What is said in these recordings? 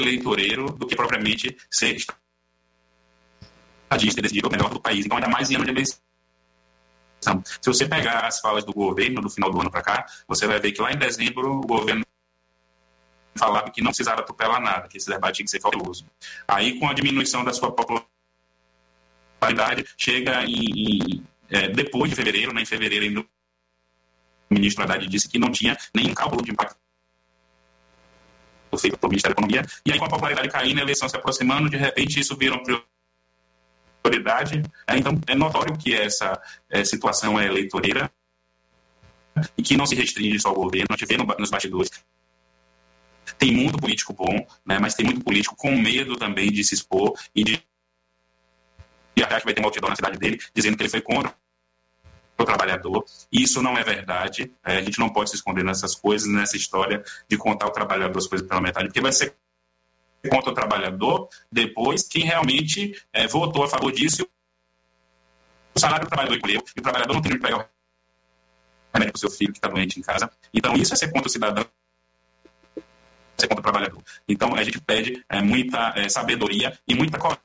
eleitoreiro do que propriamente ser estadista e decidir o melhor do país. Então, ainda mais em ano de eleição. Se você pegar as falas do governo do final do ano para cá, você vai ver que lá em dezembro o governo falava que não precisava atropelar nada, que esse debate tinha que ser cauteloso. Aí, com a diminuição da sua popularidade, chega depois de fevereiro, em fevereiro ainda, o ministro Haddad disse que não tinha nenhum cálculo de impacto feito pelo Ministério da Economia, e aí com a popularidade caindo, a eleição se aproximando, de repente isso vira uma prioridade. Então, é notório que essa situação é eleitoreira e que não se restringe só ao governo. A gente vê nos bastidores. Tem muito político bom, né, mas tem muito político com medo também de se expor e de achar que vai ter um outdoor na cidade dele, dizendo que ele foi contra o trabalhador. Isso não é verdade. A gente não pode se esconder nessas coisas, nessa história de contar o trabalhador as coisas pela metade, porque vai ser contra o trabalhador depois quem realmente votou a favor disso. O salário do trabalhador encolheu e o trabalhador não tem onde pegar o remédio para o seu filho que está doente em casa. Então, isso é ser contra o cidadão, ser contra o trabalhador. Então, a gente pede muita sabedoria e muita coragem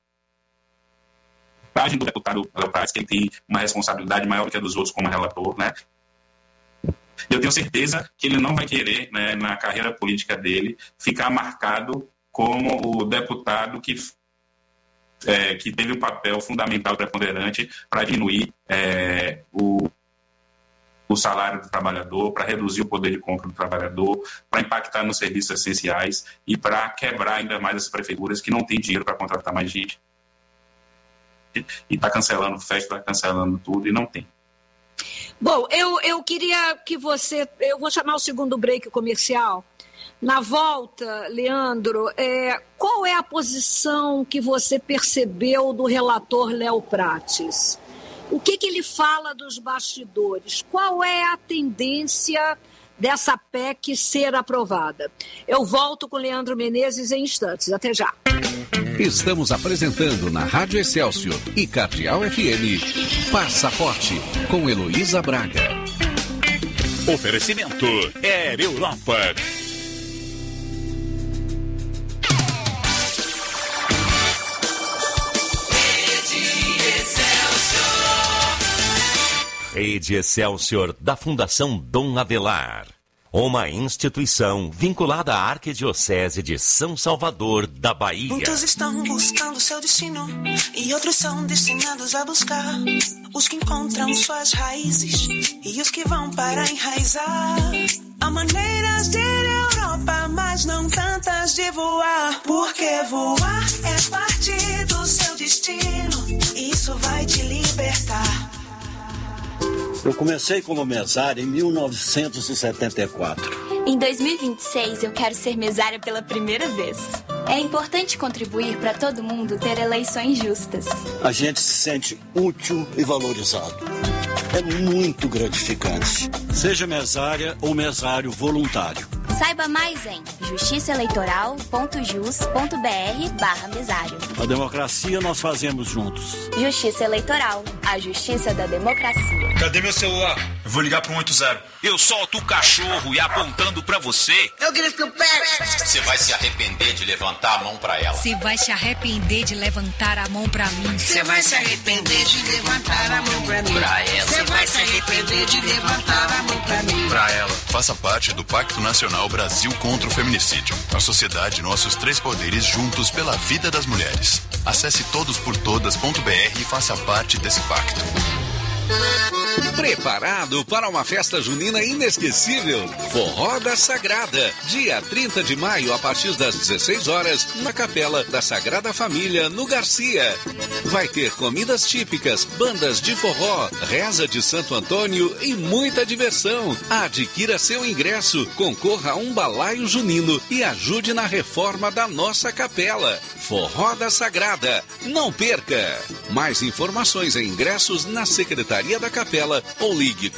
do deputado Léo Prates, que ele tem uma responsabilidade maior do que a dos outros como relator, né? Eu tenho certeza que ele não vai querer, né, na carreira política dele, ficar marcado como o deputado que teve um papel fundamental preponderante para diminuir o salário do trabalhador, para reduzir o poder de compra do trabalhador, para impactar nos serviços essenciais e para quebrar ainda mais as prefeituras que não têm dinheiro para contratar mais gente. E está cancelando festa, está cancelando tudo e não tem. Bom, eu queria que você... Eu vou chamar o segundo break comercial. Na volta, Leandro, qual é a posição que você percebeu do relator Léo Prates? O que ele fala dos bastidores? Qual é a tendência dessa PEC ser aprovada? Eu volto com Leandro Menezes em instantes. Até já. Estamos apresentando na Rádio Excelsior e Cardeal FM Passaporte com Heloísa Braga. Oferecimento Air Europa. Rede Excelsior da Fundação Dom Avelar. Uma instituição vinculada à Arquidiocese de São Salvador da Bahia. Muitos estão buscando seu destino e outros são destinados a buscar. Os que encontram suas raízes e os que vão para enraizar. Há maneiras de ir à Europa, mas não tantas de voar. Porque voar é parte do seu destino. Isso vai te libertar. Eu comecei como mesária em 1974. Em 2026, eu quero ser mesária pela primeira vez. É importante contribuir para todo mundo ter eleições justas. A gente se sente útil e valorizado. É muito gratificante. Seja mesária ou mesário voluntário. Saiba mais em justiçaeleitoral.jus.br/mesário. A democracia nós fazemos juntos. Justiça Eleitoral, a justiça da democracia. Cadê meu celular? Eu vou ligar pro 180. Eu solto o cachorro e apontando pra você. Eu grito o pé. Você vai se arrepender de levantar a mão pra ela. Você vai se arrepender de levantar a mão pra mim. Você vai se arrepender de levantar a mão pra mim. Pra ela. Você vai se arrepender de levantar a mão pra mim. Pra ela. Faça parte do Pacto Nacional Brasil contra o Feminicídio. A sociedade, nossos três poderes juntos pela vida das mulheres. Acesse todosportodas.br e faça parte desse pacto. Preparado para uma festa junina inesquecível? Forró da Sagrada, dia 30 de maio, a partir das 16 horas, na Capela da Sagrada Família, no Garcia. Vai ter comidas típicas, bandas de forró, reza de Santo Antônio e muita diversão. Adquira seu ingresso, concorra a um balaio junino e ajude na reforma da nossa capela. Forró da Sagrada, não perca! Mais informações e ingressos na Secretaria da Capela ou ligue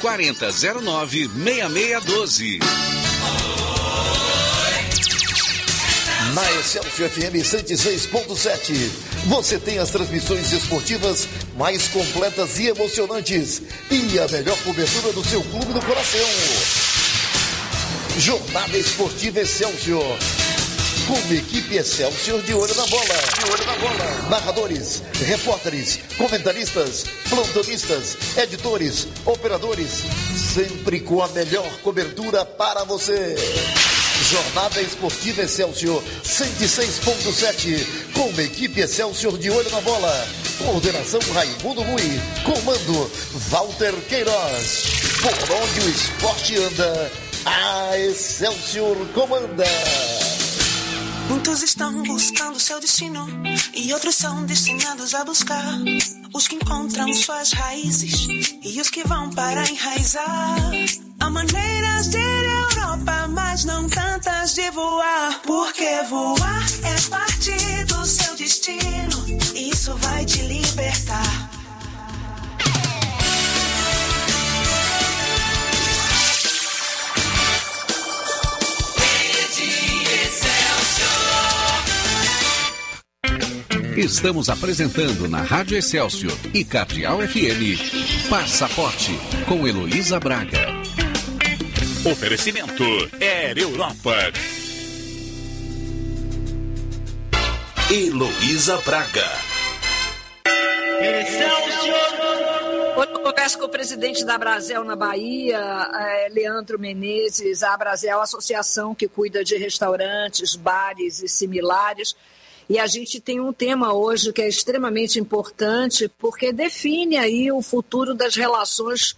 4009-6612. Na Excelsior FM 106.7, você tem as transmissões esportivas mais completas e emocionantes e a melhor cobertura do seu clube do coração. Jornada Esportiva Excelsior. com uma equipe Excelsior de olho na bola. Narradores, repórteres, comentaristas, plantonistas, editores, operadores, sempre com a melhor cobertura para você. Jornada Esportiva Excelsior 106.7, com uma equipe Excelsior de olho na bola. Coordenação Raimundo Rui, comando Walter Queiroz. Por onde o esporte anda, a Excelsior comanda. Muitos estão buscando seu destino e outros são destinados a buscar. Os que encontram suas raízes e os que vão para enraizar. Há maneiras de ir à Europa, mas não tantas de voar. Porque voar é parte do seu destino, isso vai te libertar. Estamos apresentando na Rádio Excelsior e Cardeal FM Passaporte com Heloísa Braga. Oferecimento Air Europa. Heloísa Braga. Hoje eu converso com o presidente da Abrazel na Bahia, Leandro Menezes. A Abrazel é uma associação que cuida de restaurantes, bares e similares. E a gente tem um tema hoje que é extremamente importante, porque define aí o futuro das relações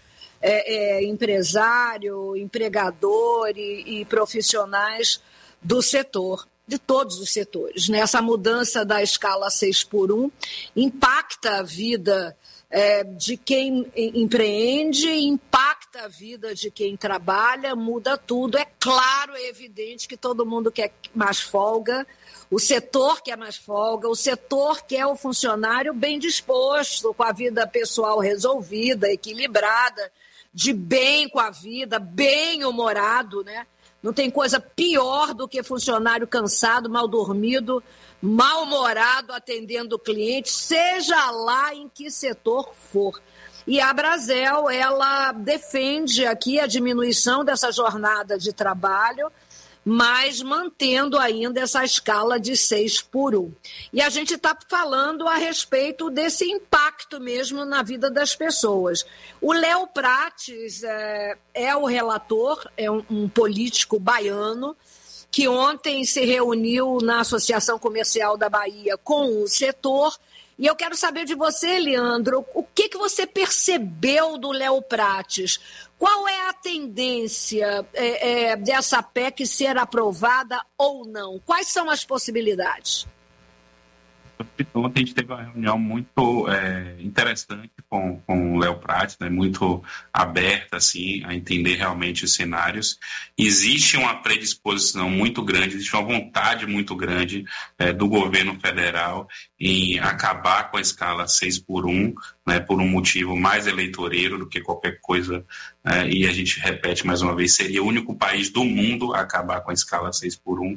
empresário, empregador e profissionais do setor, de todos os setores. Essa mudança da escala 6x1 impacta a vida de quem empreende, impacta a vida de quem trabalha, muda tudo. É claro, é evidente que todo mundo quer mais folga. O setor quer mais folga, o setor quer o funcionário bem disposto, com a vida pessoal resolvida, equilibrada, de bem com a vida, bem-humorado, né? Não tem coisa pior do que funcionário cansado, mal dormido, mal-humorado, atendendo o cliente, seja lá em que setor for. E a Abrazel, ela defende aqui a diminuição dessa jornada de trabalho, mas mantendo ainda essa escala de 6x1. E a gente está falando a respeito desse impacto mesmo na vida das pessoas. O Léo Prates é o relator, é um político baiano, que ontem se reuniu na Associação Comercial da Bahia com o setor. E eu quero saber de você, Leandro, o que você percebeu do Léo Prates? Qual é a tendência dessa PEC ser aprovada ou não? Quais são as possibilidades? Ontem a gente teve uma reunião muito interessante com o Léo Prates, né, muito aberta assim, a entender realmente os cenários. Existe uma predisposição muito grande, existe uma vontade muito grande do governo federal em acabar com a escala 6x1, né, por um motivo mais eleitoreiro do que qualquer coisa, e a gente repete mais uma vez, seria o único país do mundo a acabar com a escala 6x1,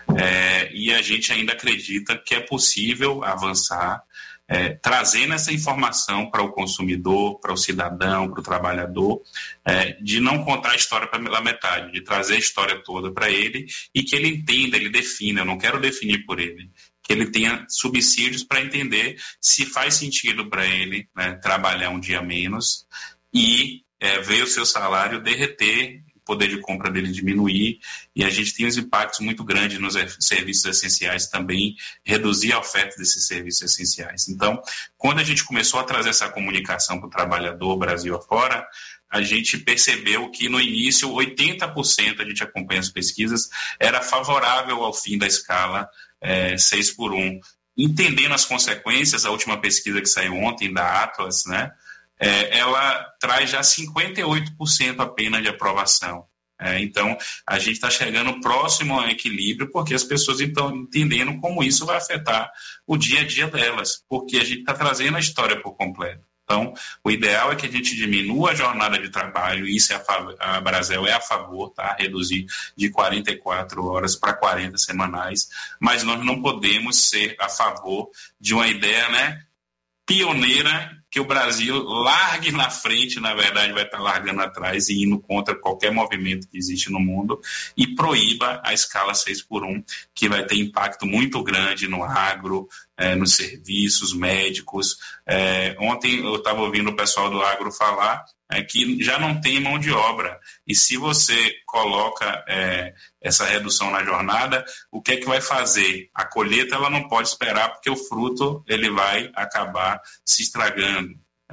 e a gente ainda acredita que é possível avançar, trazendo essa informação para o consumidor, para o cidadão, para o trabalhador, de não contar a história pela metade, de trazer a história toda para ele e que ele entenda, ele defina, eu não quero definir por ele, que ele tenha subsídios para entender se faz sentido para ele, né, trabalhar um dia menos e ver o seu salário derreter, o poder de compra dele diminuir, e a gente tem uns impactos muito grandes nos serviços essenciais também, reduzir a oferta desses serviços essenciais. Então, quando a gente começou a trazer essa comunicação para o trabalhador Brasil afora, a gente percebeu que no início 80%, a gente acompanha as pesquisas, era favorável ao fim da escala 6x1. Entendendo as consequências, a última pesquisa que saiu ontem da Atlas, né, ela traz já 58% apenas de aprovação. Então, a gente está chegando próximo ao equilíbrio porque as pessoas estão entendendo como isso vai afetar o dia a dia delas, porque a gente está trazendo a história por completo. Então, o ideal é que a gente diminua a jornada de trabalho, e isso a Abrazel é a favor, tá? Reduzir de 44 horas para 40 semanais, mas nós não podemos ser a favor de uma ideia, né, pioneira que o Brasil largue na frente, na verdade vai estar largando atrás e indo contra qualquer movimento que existe no mundo e proíba a escala 6x1, que vai ter impacto muito grande no agro, nos serviços médicos. Ontem eu estava ouvindo o pessoal do agro falar que já não tem mão de obra. E se você coloca essa redução na jornada, o que é que vai fazer? A colheita ela não pode esperar, porque o fruto ele vai acabar se estragando.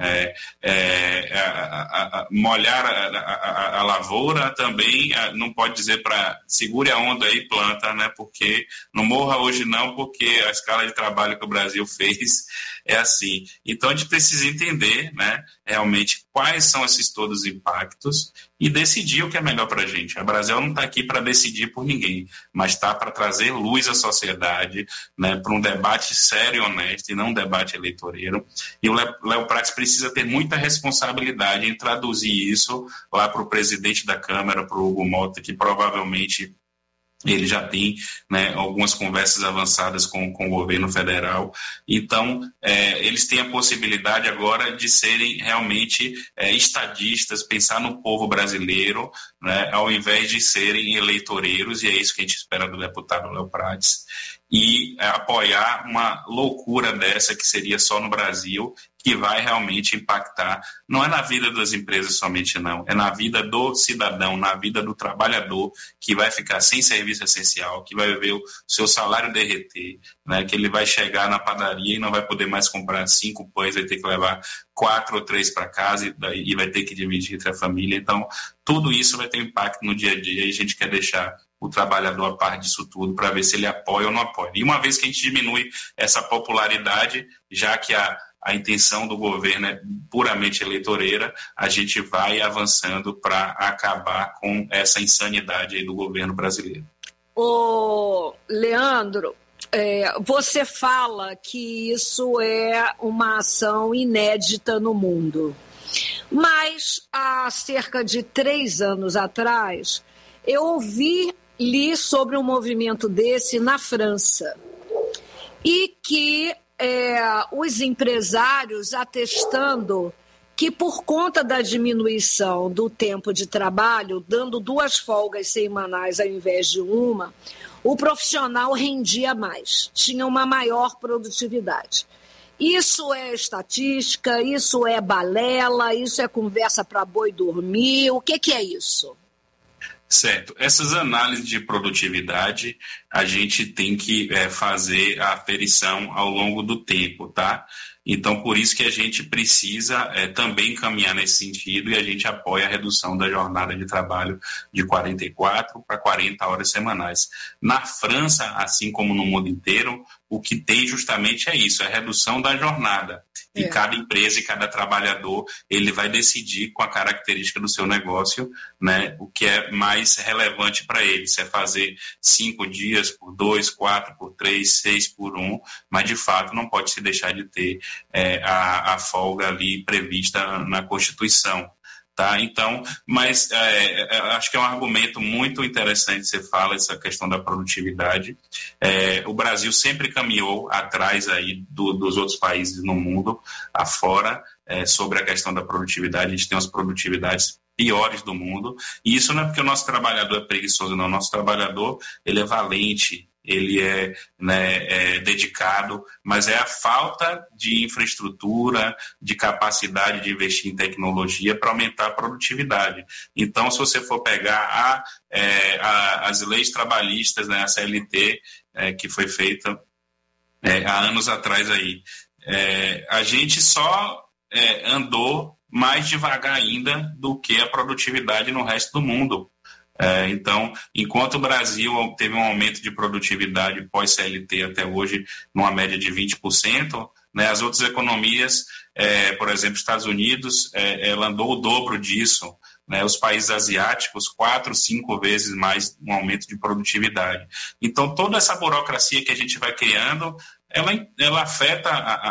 Molhar a lavoura também não pode dizer para segure a onda aí e planta, né? Porque não morra hoje não, porque a escala de trabalho que o Brasil fez é assim. Então a gente precisa entender, né, realmente quais são esses todos os impactos e decidir o que é melhor para a gente. A Brasil não está aqui para decidir por ninguém, mas está para trazer luz à sociedade, né, para um debate sério e honesto e não um debate eleitoreiro. E o Léo Prates precisa ter muita responsabilidade em traduzir isso lá para o presidente da Câmara, para o Hugo Mota, que provavelmente ele já tem, né, algumas conversas avançadas com o governo federal. Então, eles têm a possibilidade agora de serem realmente estadistas, pensar no povo brasileiro, né, ao invés de serem eleitoreiros, e é isso que a gente espera do deputado Léo Prates, e apoiar uma loucura dessa que seria só no Brasil, que vai realmente impactar, não é na vida das empresas somente não, é na vida do cidadão, na vida do trabalhador, que vai ficar sem serviço essencial, que vai ver o seu salário derreter, né, que ele vai chegar na padaria e não vai poder mais comprar 5 pães, vai ter que levar 4 ou 3 para casa e vai ter que dividir entre a família. Então, tudo isso vai ter impacto no dia a dia e a gente quer deixar o trabalhador a par disso tudo para ver se ele apoia ou não apoia. E uma vez que a gente diminui essa popularidade, já que a intenção do governo é puramente eleitoreira, a gente vai avançando para acabar com essa insanidade aí do governo brasileiro. Ô, Leandro, você fala que isso é uma ação inédita no mundo, mas há cerca de 3 anos atrás, eu li sobre um movimento desse na França e que os empresários atestando que por conta da diminuição do tempo de trabalho, dando 2 folgas semanais ao invés de uma, o profissional rendia mais, tinha uma maior produtividade. Isso é estatística, isso é balela, isso é conversa para boi dormir, o que é isso? Certo. Essas análises de produtividade, a gente tem que fazer a aferição ao longo do tempo, tá? Então, por isso que a gente precisa também caminhar nesse sentido e a gente apoia a redução da jornada de trabalho de 44 para 40 horas semanais. Na França, assim como no mundo inteiro, o que tem justamente é isso, a redução da jornada. E cada empresa e cada trabalhador, ele vai decidir com a característica do seu negócio, né, o que é mais relevante para ele. Se é fazer 5 dias por 2, 4 por 3, 6 por 1, mas de fato não pode se deixar de ter a folga ali prevista na Constituição. Tá? Então, mas acho que é um argumento muito interessante que você fala, essa questão da produtividade. O Brasil sempre caminhou atrás aí dos outros países no mundo afora sobre a questão da produtividade. A gente tem as produtividades piores do mundo, e isso não é porque o nosso trabalhador é preguiçoso, não. O nosso trabalhador, ele é valente, ele é dedicado, mas é a falta de infraestrutura, de capacidade de investir em tecnologia para aumentar a produtividade. Então, se você for pegar as leis trabalhistas, né, a CLT, que foi feita há anos atrás aí, a gente só andou mais devagar ainda do que a produtividade no resto do mundo. Então, enquanto o Brasil teve um aumento de produtividade pós-CLT até hoje, numa média de 20%, né, as outras economias, por exemplo, Estados Unidos, ela andou o dobro disso. Né, os países asiáticos, 4, 5 vezes mais um aumento de produtividade. Então, toda essa burocracia que a gente vai criando, ela afeta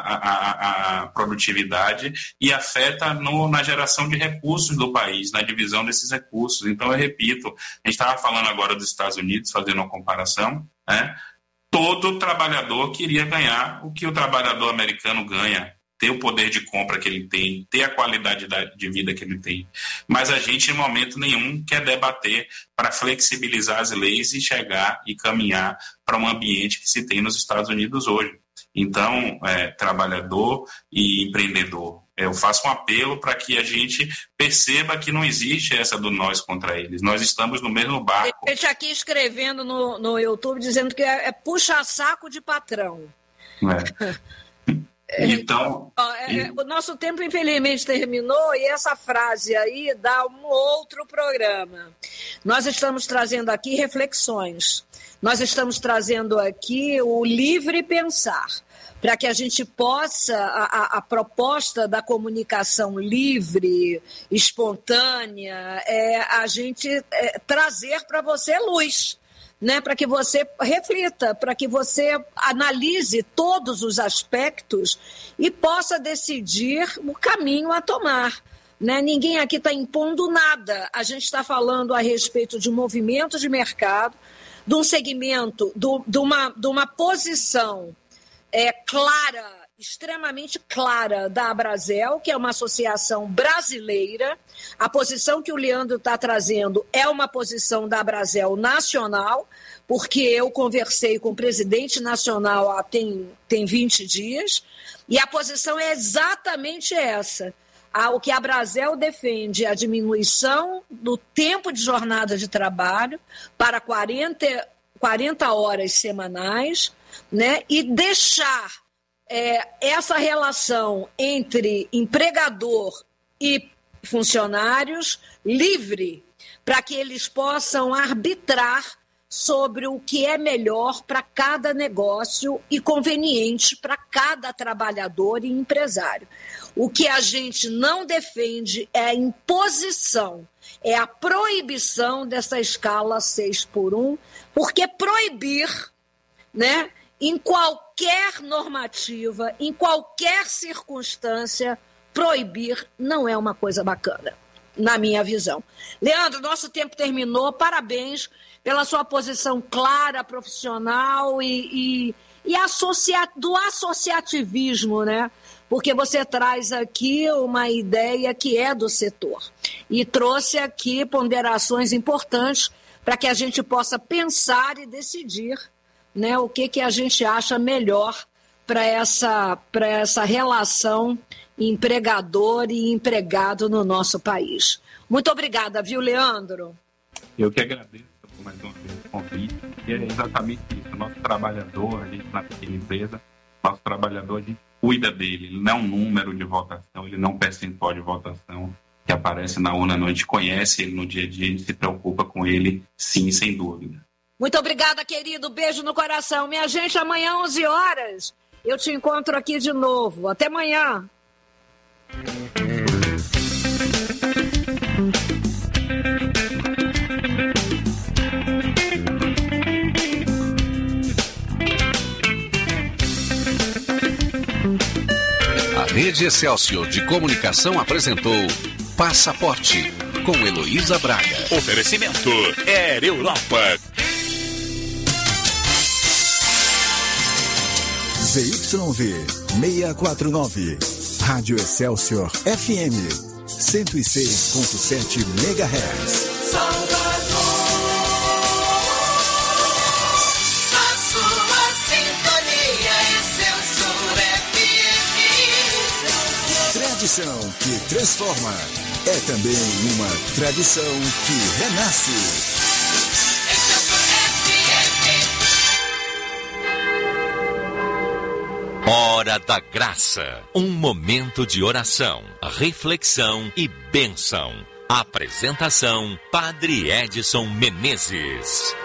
a produtividade e afeta na geração de recursos do país, na divisão desses recursos. Então, eu repito, a gente estava falando agora dos Estados Unidos, fazendo uma comparação, né? Todo trabalhador queria ganhar o que o trabalhador americano ganha. ter o poder de compra que ele tem, ter a qualidade de vida que ele tem. Mas a gente, em momento nenhum, quer debater para flexibilizar as leis e chegar e caminhar para um ambiente que se tem nos Estados Unidos hoje. Então, trabalhador e empreendedor, eu faço um apelo para que a gente perceba que não existe essa do nós contra eles. Nós estamos no mesmo barco. Tem gente aqui escrevendo no YouTube dizendo que é puxa-saco de patrão. Então, o nosso tempo, infelizmente, terminou e essa frase aí dá um outro programa. Nós estamos trazendo aqui reflexões. Nós estamos trazendo aqui o livre pensar, para que a gente possa, a proposta da comunicação livre, espontânea, a gente trazer para você luz, né? Para que você reflita, para que você analise todos os aspectos e possa decidir o caminho a tomar. Né? Ninguém aqui está impondo nada. A gente está falando a respeito de um movimento de mercado, de um segmento, de uma posição clara, extremamente clara da Abrazel, que é uma associação brasileira. A posição que o Leandro está trazendo é uma posição da Abrazel nacional, porque eu conversei com o presidente nacional tem 20 dias, e a posição é exatamente essa. O que a Abrazel defende é a diminuição do tempo de jornada de trabalho para 40 horas semanais, né? E deixar essa relação entre empregador e funcionários livre para que eles possam arbitrar sobre o que é melhor para cada negócio e conveniente para cada trabalhador e empresário. O que a gente não defende é a imposição, é a proibição dessa escala 6x1, porque proibir, né, em qualquer normativa, em qualquer circunstância, proibir não é uma coisa bacana, na minha visão. Leandro, nosso tempo terminou, parabéns pela sua posição clara, profissional e do associativismo, né? Porque você traz aqui uma ideia que é do setor e trouxe aqui ponderações importantes para que a gente possa pensar e decidir, né, o que a gente acha melhor para essa relação empregador e empregado no nosso país. Muito obrigada, viu, Leandro? Eu que agradeço por mais uma vez o convite. E é exatamente isso. Nosso trabalhador, a gente na pequena empresa, nosso trabalhador, a gente cuida dele. Ele não é um número de votação, ele não é um percentual de votação que aparece na urna, não. A gente conhece ele no dia a dia, a gente se preocupa com ele, sim, sem dúvida. Muito obrigada, querido. Beijo no coração. Minha gente, amanhã, 11 horas, eu te encontro aqui de novo. Até amanhã. A Rede Excelsior de Comunicação apresentou Passaporte, com Heloísa Braga. Oferecimento Air Europa. ZYV 649, Rádio Excelsior FM 106.7 MHz. Salvador, a sua sintonia Excelsior FM. Tradição que transforma é também uma tradição que renasce. Hora da Graça, um momento de oração, reflexão e bênção. Apresentação, Padre Edson Menezes.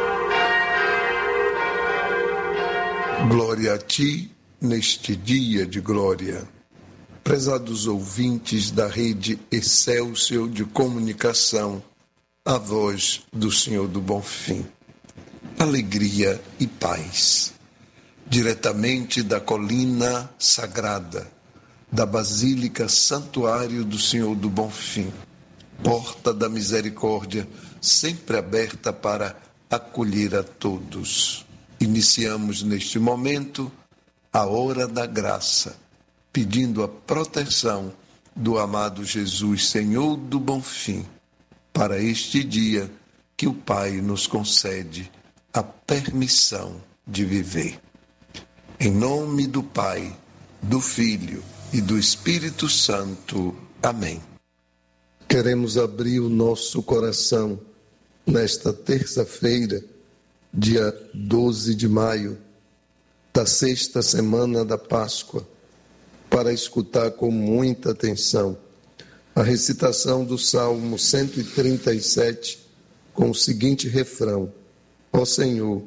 Glória a ti neste dia de glória. Prezados ouvintes da Rede Excelsior de Comunicação, a voz do Senhor do Bonfim. Alegria e paz. Diretamente da colina sagrada, da Basílica Santuário do Senhor do Bonfim, porta da misericórdia, sempre aberta para acolher a todos. Iniciamos neste momento a hora da graça, pedindo a proteção do amado Jesus, Senhor do Bom Fim, para este dia que o Pai nos concede a permissão de viver. Em nome do Pai, do Filho e do Espírito Santo. Amém. Queremos abrir o nosso coração nesta terça-feira, dia 12 de maio, da sexta semana da Páscoa, para escutar com muita atenção a recitação do Salmo 137, com o seguinte refrão: Ó Senhor,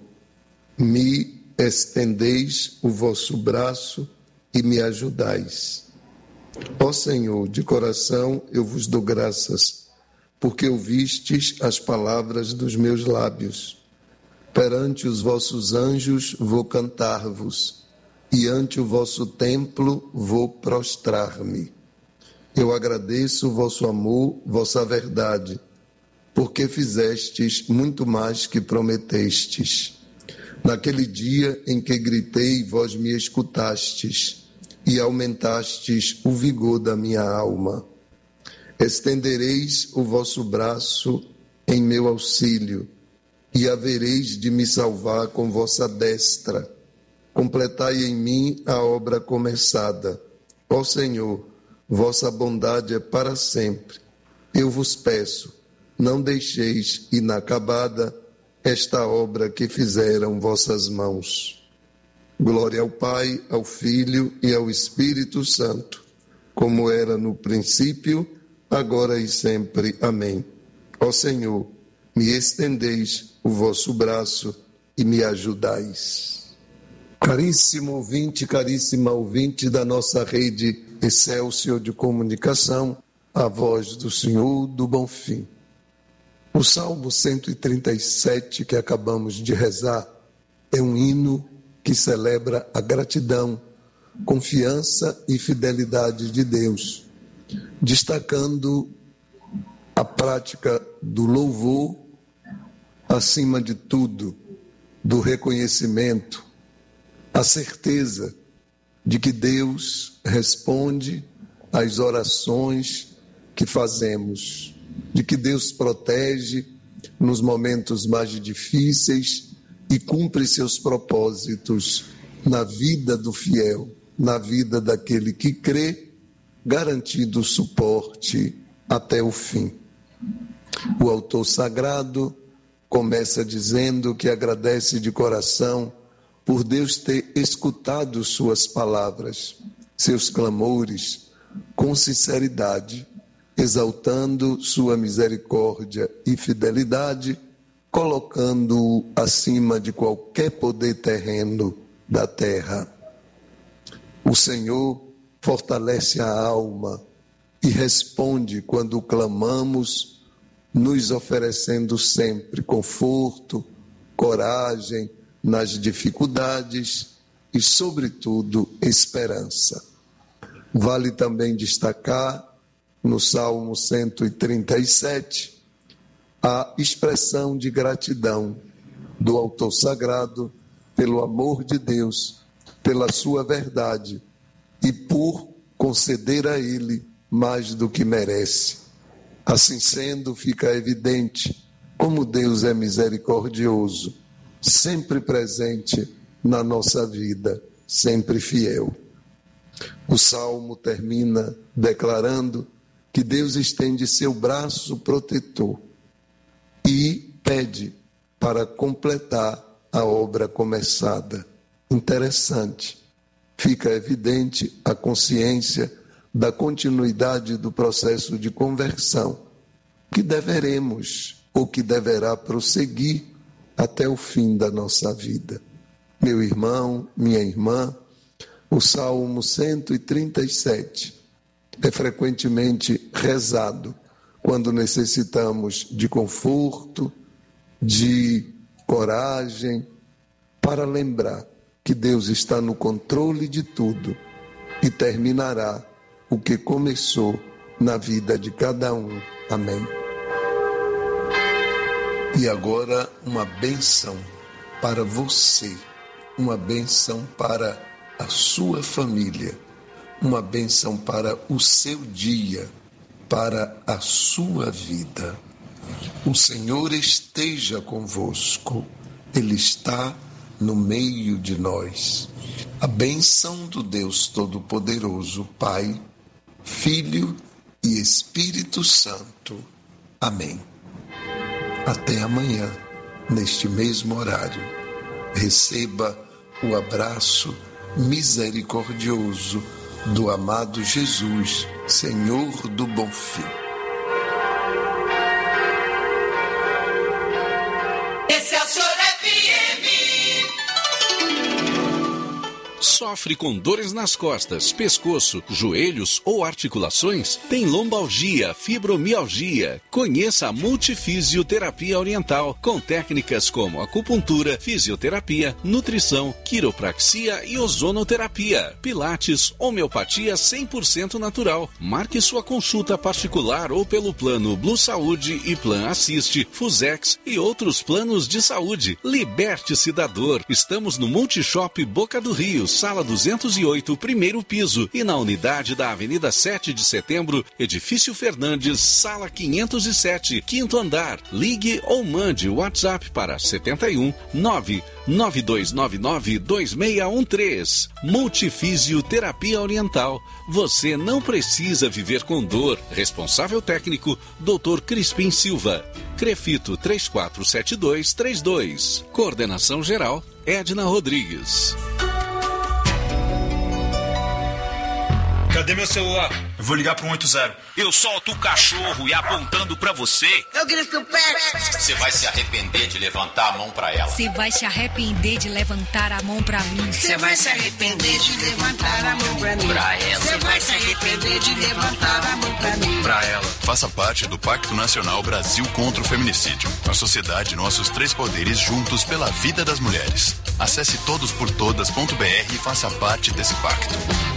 me estendeis o vosso braço e me ajudais. Ó Senhor, de coração eu vos dou graças, porque ouvistes as palavras dos meus lábios. Perante os vossos anjos vou cantar-vos, e ante o vosso templo vou prostrar-me. Eu agradeço o vosso amor, vossa verdade, porque fizestes muito mais que prometestes. Naquele dia em que gritei, vós me escutastes, e aumentastes o vigor da minha alma. Estendereis o vosso braço em meu auxílio, e havereis de me salvar com vossa destra. Completai em mim a obra começada. Ó Senhor, vossa bondade é para sempre. Eu vos peço, não deixeis inacabada esta obra que fizeram vossas mãos. Glória ao Pai, ao Filho e ao Espírito Santo, como era no princípio, agora e sempre. Amém. Ó Senhor, me estendeis o vosso braço e me ajudais. Caríssimo ouvinte, caríssima ouvinte da nossa rede Excelsior de Comunicação, a voz do Senhor do Bom Fim. O Salmo 137 que acabamos de rezar é um hino que celebra a gratidão, confiança e fidelidade de Deus, destacando a prática do louvor, acima de tudo, do reconhecimento, a certeza de que Deus responde às orações que fazemos, de que Deus protege nos momentos mais difíceis e cumpre seus propósitos na vida do fiel, na vida daquele que crê, garantindo suporte até o fim. O autor sagrado começa dizendo que agradece de coração por Deus ter escutado suas palavras, seus clamores, com sinceridade, exaltando sua misericórdia e fidelidade, colocando-o acima de qualquer poder terreno da terra. O Senhor fortalece a alma e responde quando clamamos, nos oferecendo sempre conforto, coragem nas dificuldades e, sobretudo, esperança. Vale também destacar, no Salmo 137, a expressão de gratidão do autor sagrado pelo amor de Deus, pela sua verdade e por conceder a ele mais do que merece. Assim sendo, fica evidente como Deus é misericordioso, sempre presente na nossa vida, sempre fiel. O Salmo termina declarando que Deus estende seu braço protetor e pede para completar a obra começada. Interessante. Fica evidente a consciência da continuidade do processo de conversão, que deveremos ou que deverá prosseguir até o fim da nossa vida. Meu irmão, minha irmã, o Salmo 137 é frequentemente rezado quando necessitamos de conforto, de coragem, para lembrar que Deus está no controle de tudo e terminará o que começou na vida de cada um. Amém. E agora uma bênção para você, uma bênção para a sua família. uma bênção para o seu dia, para a sua vida. O Senhor esteja convosco, Ele está no meio de nós. A bênção do Deus Todo-Poderoso, Pai, Filho e Espírito Santo. Amém. Até amanhã, neste mesmo horário. Receba o abraço misericordioso do amado Jesus, Senhor do Bonfim. Sofre com dores nas costas, pescoço, joelhos ou articulações? Tem lombalgia, fibromialgia? Conheça a Multifisioterapia Oriental, com técnicas como acupuntura, fisioterapia, nutrição, quiropraxia e ozonoterapia, pilates, homeopatia 100% natural. Marque sua consulta particular ou pelo plano Blue Saúde e Plan Assist, Fusex e outros planos de saúde. Liberte-se da dor. Estamos no Multishop Boca do Rio, Sala 208, primeiro piso, e na unidade da Avenida 7 de Setembro, Edifício Fernandes, Sala 507, quinto andar. Ligue ou mande o WhatsApp para 71 99299 2613. Multifisioterapia Oriental. Você não precisa viver com dor. Responsável técnico, Dr. Crispim Silva. Crefito 347232. Coordenação geral, Edna Rodrigues. Cadê meu celular? Eu vou ligar pro 180. Eu solto o cachorro e apontando pra você. Eu grito pé. Você vai se arrepender de levantar a mão pra ela. Você vai se arrepender de levantar a mão pra mim. Você vai se arrepender de levantar a mão pra mim. Pra ela. Você vai se arrepender de levantar a mão pra mim. Pra ela. Faça parte do Pacto Nacional Brasil contra o Feminicídio. A sociedade, nossos três poderes juntos pela vida das mulheres. Acesse todosportodas.br e faça parte desse pacto.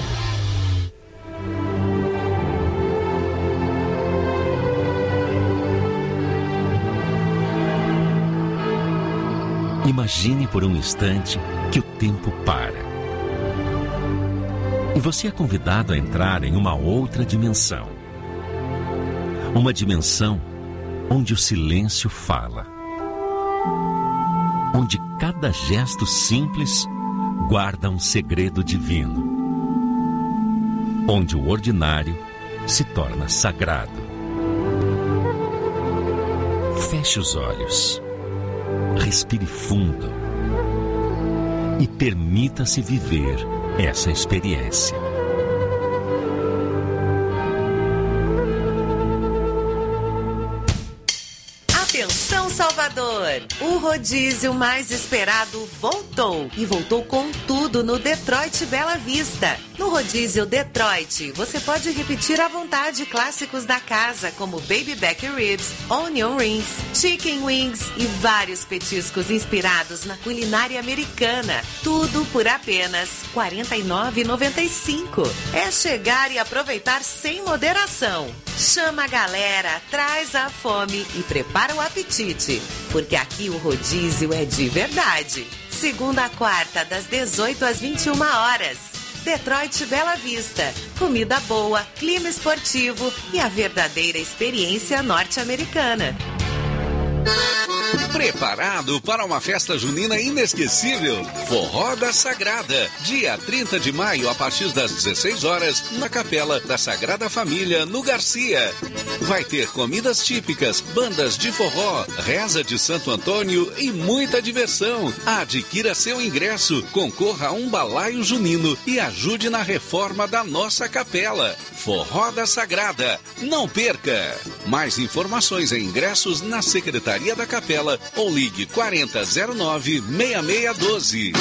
Imagine por um instante que o tempo para. E você é convidado a entrar em uma outra dimensão. Uma dimensão onde o silêncio fala. Onde cada gesto simples guarda um segredo divino. Onde o ordinário se torna sagrado. Feche os olhos. Respire fundo e permita-se viver essa experiência. Atenção, Salvador! O rodízio mais esperado voltou e voltou com tudo no Detroit Bela Vista. No rodízio Detroit, você pode repetir à vontade clássicos da casa, como Baby Back Ribs, Onion Rings, Chicken Wings e vários petiscos inspirados na culinária americana. Tudo por apenas R$ 49,95. É chegar e aproveitar sem moderação. Chama a galera, traz a fome e prepara o apetite, porque aqui o rodízio é de verdade. Segunda a quarta, das 18 às 21 horas. Detroit Bela Vista. Comida boa, clima esportivo e a verdadeira experiência norte-americana. Preparado para uma festa junina inesquecível? Forró da Sagrada, dia 30 de maio, a partir das 16 horas, na Capela da Sagrada Família, no Garcia. Vai ter comidas típicas, bandas de forró, reza de Santo Antônio e muita diversão. Adquira seu ingresso, concorra a um balaio junino e ajude na reforma da nossa capela. Forró da Sagrada, não perca! Mais informações e ingressos na Secretaria da Capela ou ligue 4009-6612.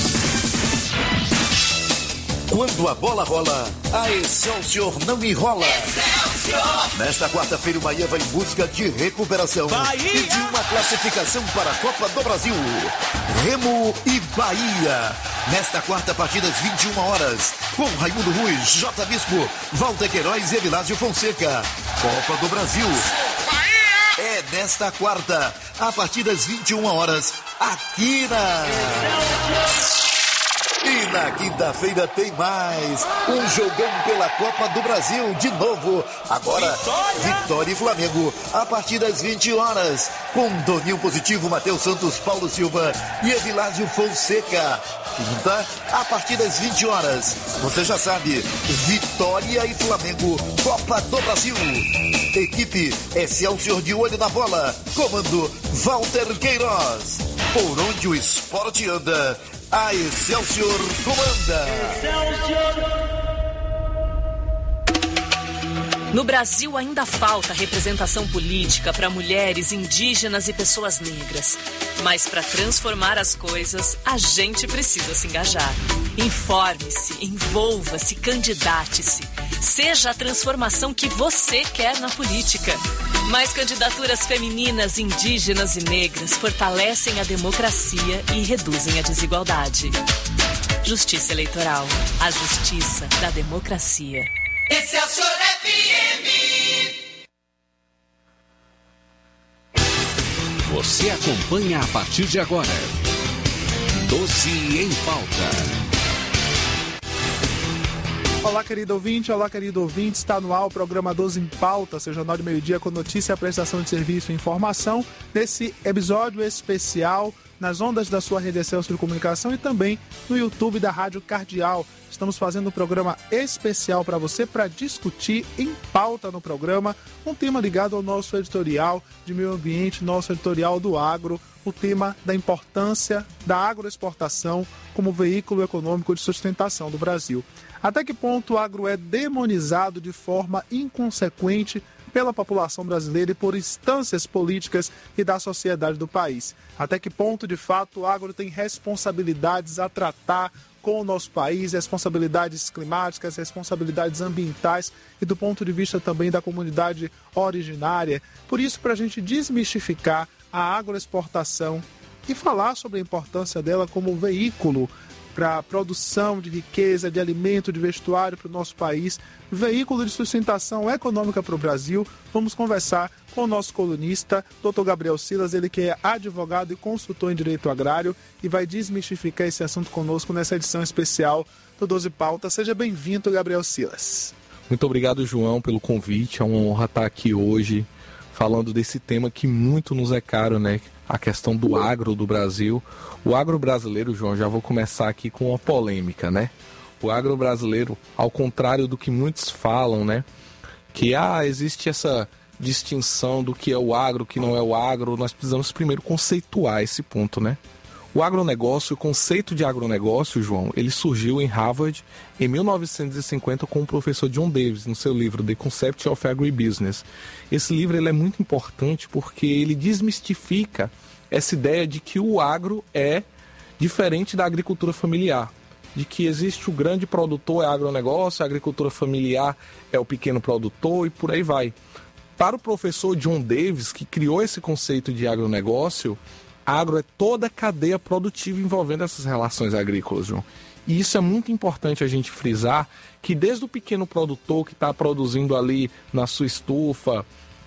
Quando a bola rola, a Excelsior não enrola. Excelsior! Nesta quarta-feira, o Bahia vai em busca de recuperação e de uma classificação para a Copa do Brasil. Remo e Bahia. Nesta quarta partida, às 21 horas, com Raimundo Ruiz, J. Bispo, Walter Queiroz e Evilásio Fonseca. Copa do Brasil. É nesta quarta, a partir das 21 horas, aqui na... E na quinta-feira tem mais um jogão pela Copa do Brasil de novo. Agora, Vitória e Flamengo, a partir das 20 horas, com Doninho Positivo, Matheus Santos, Paulo Silva e Evilásio Fonseca. Quinta, a partir das 20 horas. Você já sabe, Vitória e Flamengo, Copa do Brasil. Equipe Excelsior de olho na bola. Comando Walter Queiroz. Por onde o esporte anda, a Excelsior comanda. No Brasil ainda falta representação política para mulheres, indígenas e pessoas negras. Mas para transformar as coisas, a gente precisa se engajar. Informe-se, envolva-se, candidate-se. Seja a transformação que você quer na política. Mais candidaturas femininas, indígenas e negras fortalecem a democracia e reduzem a desigualdade. Justiça Eleitoral. A justiça da democracia. Excelsior FM. Você acompanha a partir de agora 12 em Pauta. Olá, querido ouvinte, está no ar o programa 12 em Pauta, seu jornal de meio-dia com notícia, prestação de serviço e informação, nesse episódio especial nas ondas da sua rede Excelsior de Comunicação e também no YouTube da Rádio Cardeal. Estamos fazendo um programa especial para você, para discutir em pauta no programa um tema ligado ao nosso editorial de meio ambiente, nosso editorial do agro, o tema da importância da agroexportação como veículo econômico de sustentação do Brasil. Até que ponto o agro é demonizado de forma inconsequente pela população brasileira e por instâncias políticas e da sociedade do país? Até que ponto, de fato, o agro tem responsabilidades a tratar com o nosso país, responsabilidades climáticas, responsabilidades ambientais e do ponto de vista também da comunidade originária? Por isso, para a gente desmistificar a agroexportação e falar sobre a importância dela como veículo para a produção de riqueza, de alimento, de vestuário para o nosso país, veículo de sustentação econômica para o Brasil, vamos conversar com o nosso colunista, Dr. Gabriel Silas, ele que é advogado e consultor em direito agrário e vai desmistificar esse assunto conosco nessa edição especial do 12 Pauta. Seja bem-vindo, Gabriel Silas. Muito obrigado, João, pelo convite. É uma honra estar aqui hoje falando desse tema que muito nos é caro, né? A questão do agro do Brasil. O agro brasileiro, João, já vou começar aqui com uma polêmica, né? O agro brasileiro, ao contrário do que muitos falam, né? Que existe essa distinção do que é o agro, o que não é o agro. Nós precisamos primeiro conceituar esse ponto, né? O agronegócio, o conceito de agronegócio, João, ele surgiu em Harvard em 1950 com o professor John Davis, no seu livro The Concept of Agribusiness. Esse livro ele é muito importante porque ele desmistifica essa ideia de que o agro é diferente da agricultura familiar, de que existe o grande produtor é agronegócio, a agricultura familiar é o pequeno produtor e por aí vai. Para o professor John Davis, que criou esse conceito de agronegócio, agro é toda a cadeia produtiva envolvendo essas relações agrícolas, João. E isso é muito importante a gente frisar, que desde o pequeno produtor que está produzindo ali na sua estufa,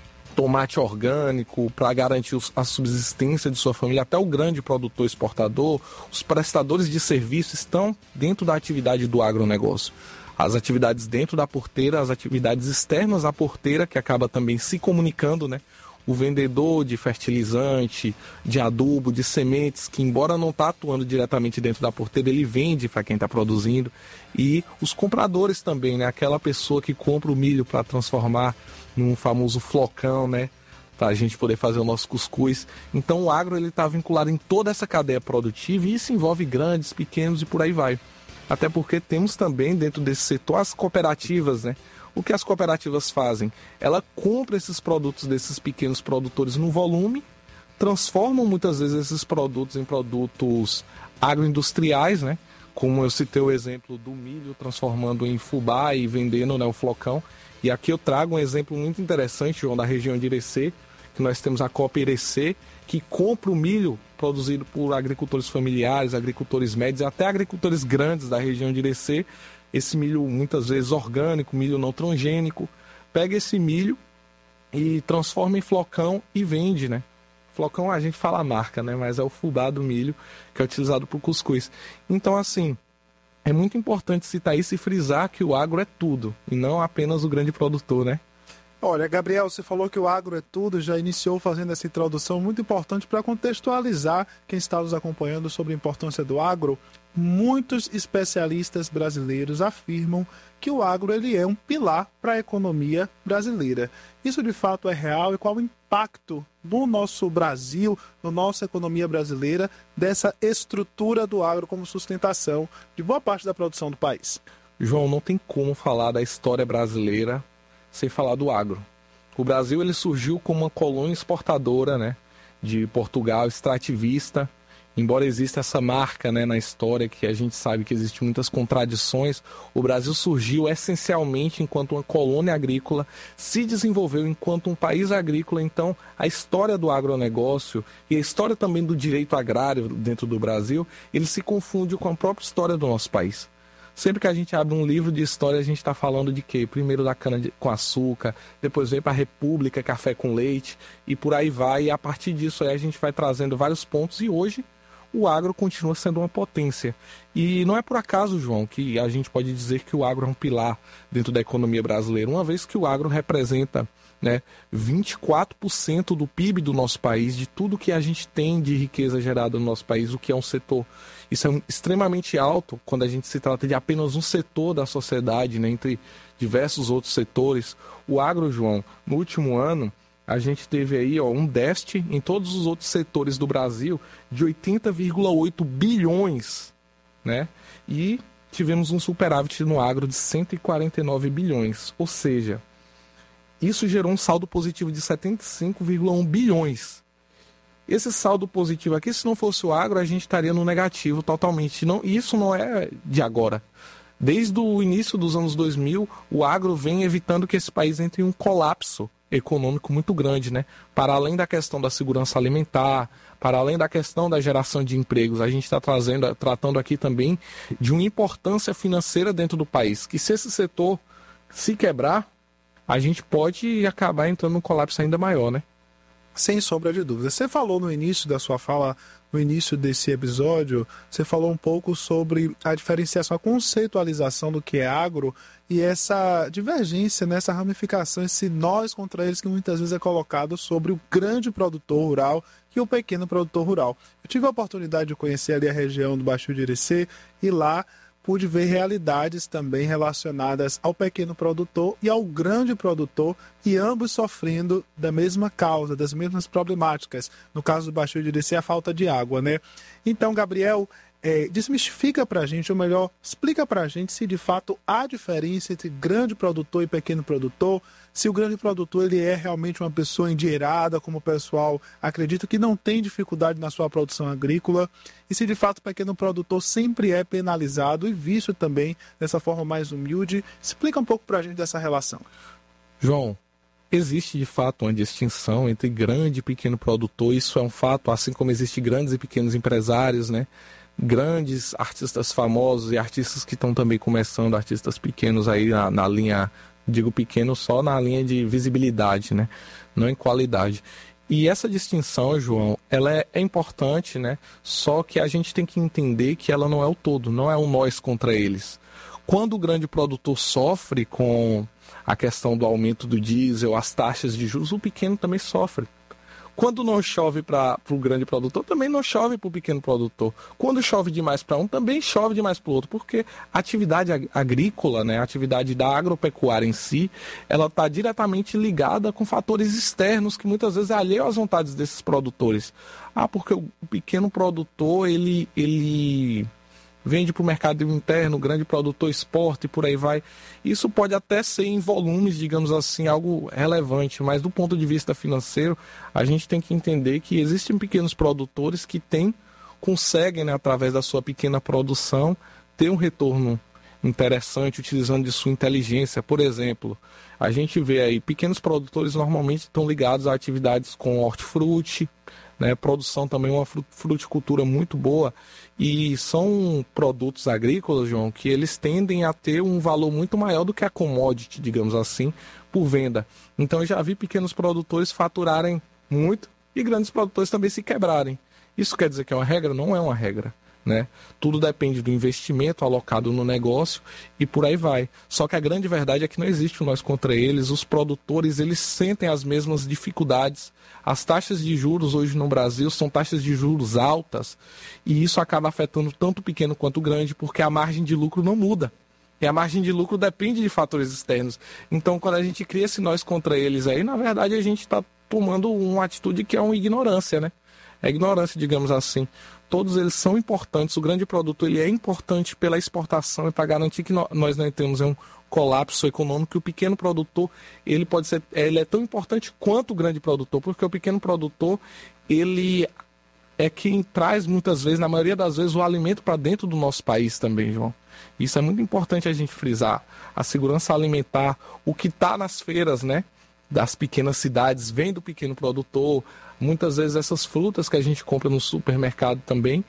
tomate orgânico para garantir a subsistência de sua família, até o grande produtor exportador, os prestadores de serviço estão dentro da atividade do agronegócio. As atividades dentro da porteira, as atividades externas à porteira, que acaba também se comunicando, né? O vendedor de fertilizante, de adubo, de sementes, que embora não está atuando diretamente dentro da porteira, ele vende para quem está produzindo. E os compradores também, né? Aquela pessoa que compra o milho para transformar num famoso flocão, né? Para a gente poder fazer o nosso cuscuz. Então o agro está vinculado em toda essa cadeia produtiva e isso envolve grandes, pequenos e por aí vai. Até porque temos também dentro desse setor as cooperativas, né? O que as cooperativas fazem? Ela compra esses produtos desses pequenos produtores no volume, transformam muitas vezes esses produtos em produtos agroindustriais, né? Como eu citei o exemplo do milho, transformando em fubá e vendendo, né, o flocão. E aqui eu trago um exemplo muito interessante, João, da região de Irecê, que nós temos a Copa Irecê, que compra o milho produzido por agricultores familiares, agricultores médios e até agricultores grandes da região de Irecê. Esse milho muitas vezes orgânico, milho não transgênico, pega esse milho e transforma em flocão e vende, né? Flocão a gente fala a marca, né? Mas é o fubá do milho que é utilizado para o cuscuz. Então, assim, é muito importante citar isso e frisar que o agro é tudo, e não apenas o grande produtor, né? Olha, Gabriel, você falou que o agro é tudo, já iniciou fazendo essa introdução muito importante para contextualizar quem está nos acompanhando sobre a importância do agro. Muitos especialistas brasileiros afirmam que o agro ele é um pilar para a economia brasileira. Isso de fato é real e qual o impacto no nosso Brasil, na nossa economia brasileira, dessa estrutura do agro como sustentação de boa parte da produção do país? João, não tem como falar da história brasileira sem falar do agro. O Brasil ele surgiu como uma colônia exportadora, né, de Portugal, extrativista. Embora exista essa marca, né, na história, que a gente sabe que existem muitas contradições, o Brasil surgiu essencialmente enquanto uma colônia agrícola, se desenvolveu enquanto um país agrícola. Então, a história do agronegócio e a história também do direito agrário dentro do Brasil, ele se confunde com a própria história do nosso país. Sempre que a gente abre um livro de história, a gente está falando de quê? Primeiro da cana com açúcar, depois vem para a República, café com leite, e por aí vai. E a partir disso aí a gente vai trazendo vários pontos, e hoje o agro continua sendo uma potência. E não é por acaso, João, que a gente pode dizer que o agro é um pilar dentro da economia brasileira, uma vez que o agro representa, né, 24% do PIB do nosso país, de tudo que a gente tem de riqueza gerada no nosso país, o que é um setor. Isso é extremamente alto quando a gente se trata de apenas um setor da sociedade, né, entre diversos outros setores. O agro, João, no último ano, a gente teve aí um déficit em todos os outros setores do Brasil de 80,8 bilhões, né? E tivemos um superávit no agro de 149 bilhões, ou seja, isso gerou um saldo positivo de 75,1 bilhões. Esse saldo positivo aqui, se não fosse o agro, a gente estaria no negativo totalmente. Não, isso não é de agora. Desde o início dos anos 2000, o agro vem evitando que esse país entre em um colapso econômico muito grande, né? Para além da questão da segurança alimentar, para além da questão da geração de empregos, a gente está tratando aqui também de uma importância financeira dentro do país, que se esse setor se quebrar, a gente pode acabar entrando num colapso ainda maior, né? Sem sombra de dúvida. Você falou no início da sua fala, no início desse episódio, você falou um pouco sobre a diferenciação, a conceitualização do que é agro e essa divergência, né, essa ramificação, esse nós contra eles que muitas vezes é colocado sobre o grande produtor rural e o pequeno produtor rural. Eu tive a oportunidade de conhecer ali a região do Baixio de Irecê e lá pude ver realidades também relacionadas ao pequeno produtor e ao grande produtor, e ambos sofrendo da mesma causa, das mesmas problemáticas. No caso do Baixio de Irecê, a falta de água, né? Então, Gabriel, desmistifica para a gente, ou melhor, explica para a gente se de fato há diferença entre grande produtor e pequeno produtor, se o grande produtor ele é realmente uma pessoa endinheirada, como o pessoal acredita, que não tem dificuldade na sua produção agrícola, e se de fato o pequeno produtor sempre é penalizado e visto também dessa forma mais humilde. Explica um pouco para a gente dessa relação. João, existe de fato uma distinção entre grande e pequeno produtor, isso é um fato, assim como existe grandes e pequenos empresários, né? Grandes artistas famosos e artistas que estão também começando, artistas pequenos aí na linha, digo pequeno só na linha de visibilidade, né? Não em qualidade. E essa distinção, João, ela é importante, né? Só que a gente tem que entender que ela não é o todo, não é um nós contra eles. Quando o grande produtor sofre com a questão do aumento do diesel, as taxas de juros, o pequeno também sofre. Quando não chove para o grande produtor, também não chove para o pequeno produtor. Quando chove demais para um, também chove demais para o outro, porque a atividade agrícola, né, a atividade da agropecuária em si, ela está diretamente ligada com fatores externos que muitas vezes é alheio às vontades desses produtores. Porque o pequeno produtor, ele vende para o mercado interno, o grande produtor exporta e por aí vai. Isso pode até ser em volumes, digamos assim, algo relevante, mas do ponto de vista financeiro, a gente tem que entender que existem pequenos produtores que conseguem, né, através da sua pequena produção, ter um retorno interessante utilizando de sua inteligência. Por exemplo, a gente vê aí, pequenos produtores normalmente estão ligados a atividades com hortifruti, né, produção também, uma fruticultura muito boa, e são produtos agrícolas, João, que eles tendem a ter um valor muito maior do que a commodity, digamos assim, por venda. Então eu já vi pequenos produtores faturarem muito e grandes produtores também se quebrarem. Isso quer dizer que é uma regra? Não é uma regra. né? Tudo depende do investimento alocado no negócio e por aí vai. Só que a grande verdade é que não existe nós contra eles. Os produtores, eles sentem as mesmas dificuldades. As taxas de juros hoje no Brasil são taxas de juros altas e isso acaba afetando tanto o pequeno quanto o grande, porque a margem de lucro não muda. E a margem de lucro depende de fatores externos. Então, quando a gente cria esse nós contra eles aí, na verdade, a gente está tomando uma atitude que é uma ignorância, né? É ignorância, digamos assim. Todos eles são importantes. O grande produtor, ele é importante pela exportação e para garantir que nós não entremos em um colapso econômico. E o pequeno produtor, ele é tão importante quanto o grande produtor, porque o pequeno produtor, ele é quem traz muitas vezes, na maioria das vezes, o alimento para dentro do nosso país também, João. Isso é muito importante a gente frisar. A segurança alimentar, o que está nas feiras, né, das pequenas cidades, vem do pequeno produtor. Muitas vezes essas frutas que a gente compra no supermercado também.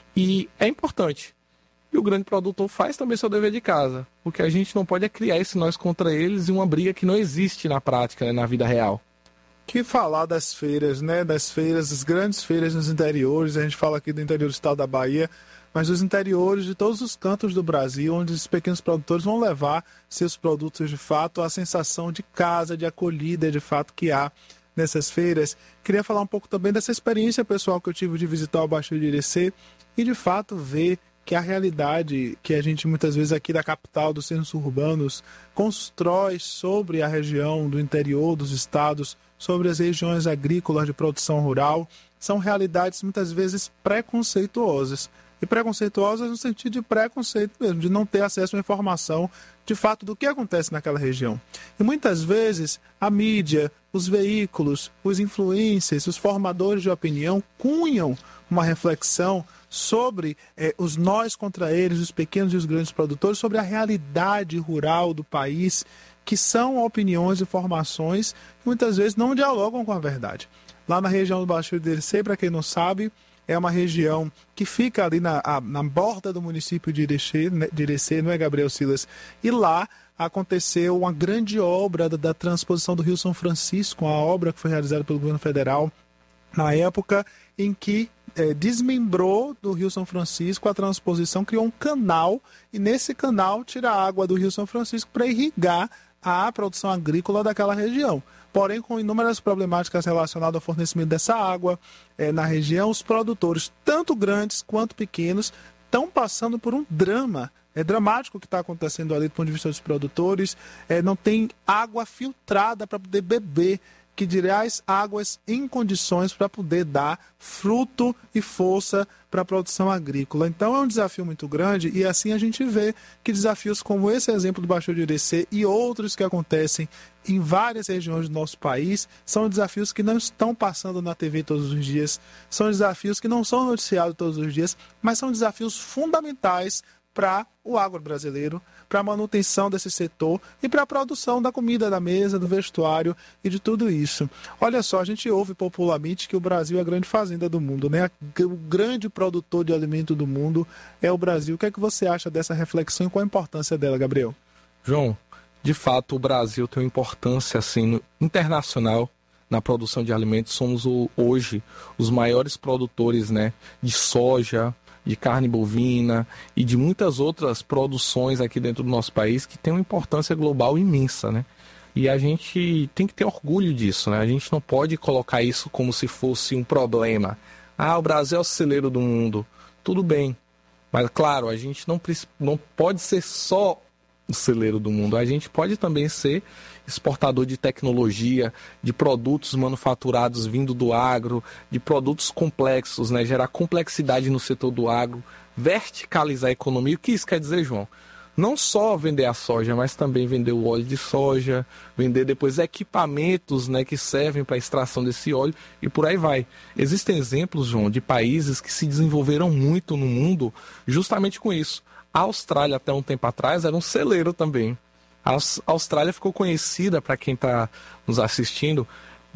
E é importante. E o grande produtor faz também seu dever de casa. O que a gente não pode é criar esse nós contra eles e uma briga que não existe na prática, né, na vida real. Que falar das feiras, né? Das feiras, das grandes feiras nos interiores. A gente fala aqui do interior do estado da Bahia, mas dos interiores de todos os cantos do Brasil, onde os pequenos produtores vão levar seus produtos de fato, a sensação de casa, de acolhida de fato que há nessas feiras. Queria falar um pouco também dessa experiência pessoal que eu tive de visitar o Baixio de Irecê e de fato ver que a realidade que a gente muitas vezes aqui da capital, dos centros urbanos, constrói sobre a região do interior dos estados, sobre as regiões agrícolas de produção rural, são realidades muitas vezes preconceituosas. E preconceituosas no sentido de preconceito mesmo, de não ter acesso à informação de fato do que acontece naquela região. E muitas vezes a mídia, os veículos, os influencers, os formadores de opinião cunham uma reflexão sobre os nós contra eles, os pequenos e os grandes produtores, sobre a realidade rural do país, que são opiniões e informações que muitas vezes não dialogam com a verdade. Lá na região do Baixio de Irecê, para quem não sabe, é uma região que fica ali na borda do município de Irecê, não é, Gabriel Silas? E lá aconteceu uma grande obra da transposição do Rio São Francisco, uma obra que foi realizada pelo governo federal na época em que desmembrou do Rio São Francisco a transposição, criou um canal e nesse canal tira a água do Rio São Francisco para irrigar a produção agrícola daquela região. Porém, com inúmeras problemáticas relacionadas ao fornecimento dessa água na região, os produtores, tanto grandes quanto pequenos, estão passando por um drama. É dramático o que está acontecendo ali do ponto de vista dos produtores. Não tem água filtrada para poder beber, que dirá as águas em condições para poder dar fruto e força para a produção agrícola. Então é um desafio muito grande e assim a gente vê que desafios como esse exemplo do Baixio de Irecê e outros que acontecem em várias regiões do nosso país são desafios que não estão passando na TV todos os dias, são desafios que não são noticiados todos os dias, mas são desafios fundamentais para o agro brasileiro, para a manutenção desse setor e para a produção da comida da mesa, do vestuário e de tudo isso. Olha só, a gente ouve popularmente que o Brasil é a grande fazenda do mundo, né? O grande produtor de alimento do mundo é o Brasil. O que é que você acha dessa reflexão e qual a importância dela, Gabriel? João, de fato o Brasil tem uma importância assim, internacional na produção de alimentos. Somos hoje os maiores produtores, né, de soja, de carne bovina e de muitas outras produções aqui dentro do nosso país que tem uma importância global imensa, né? E a gente tem que ter orgulho disso, né? A gente não pode colocar isso como se fosse um problema. O Brasil é o celeiro do mundo. Tudo bem. Mas, claro, a gente não pode ser só o celeiro do mundo. A gente pode também ser exportador de tecnologia, de produtos manufaturados vindo do agro, de produtos complexos, né? Gerar complexidade no setor do agro, verticalizar a economia. O que isso quer dizer, João? Não só vender a soja, mas também vender o óleo de soja, vender depois equipamentos, né, que servem para a extração desse óleo e por aí vai. Existem exemplos, João, de países que se desenvolveram muito no mundo justamente com isso. A Austrália, até um tempo atrás, era um celeiro também. A Austrália ficou conhecida, para quem está nos assistindo,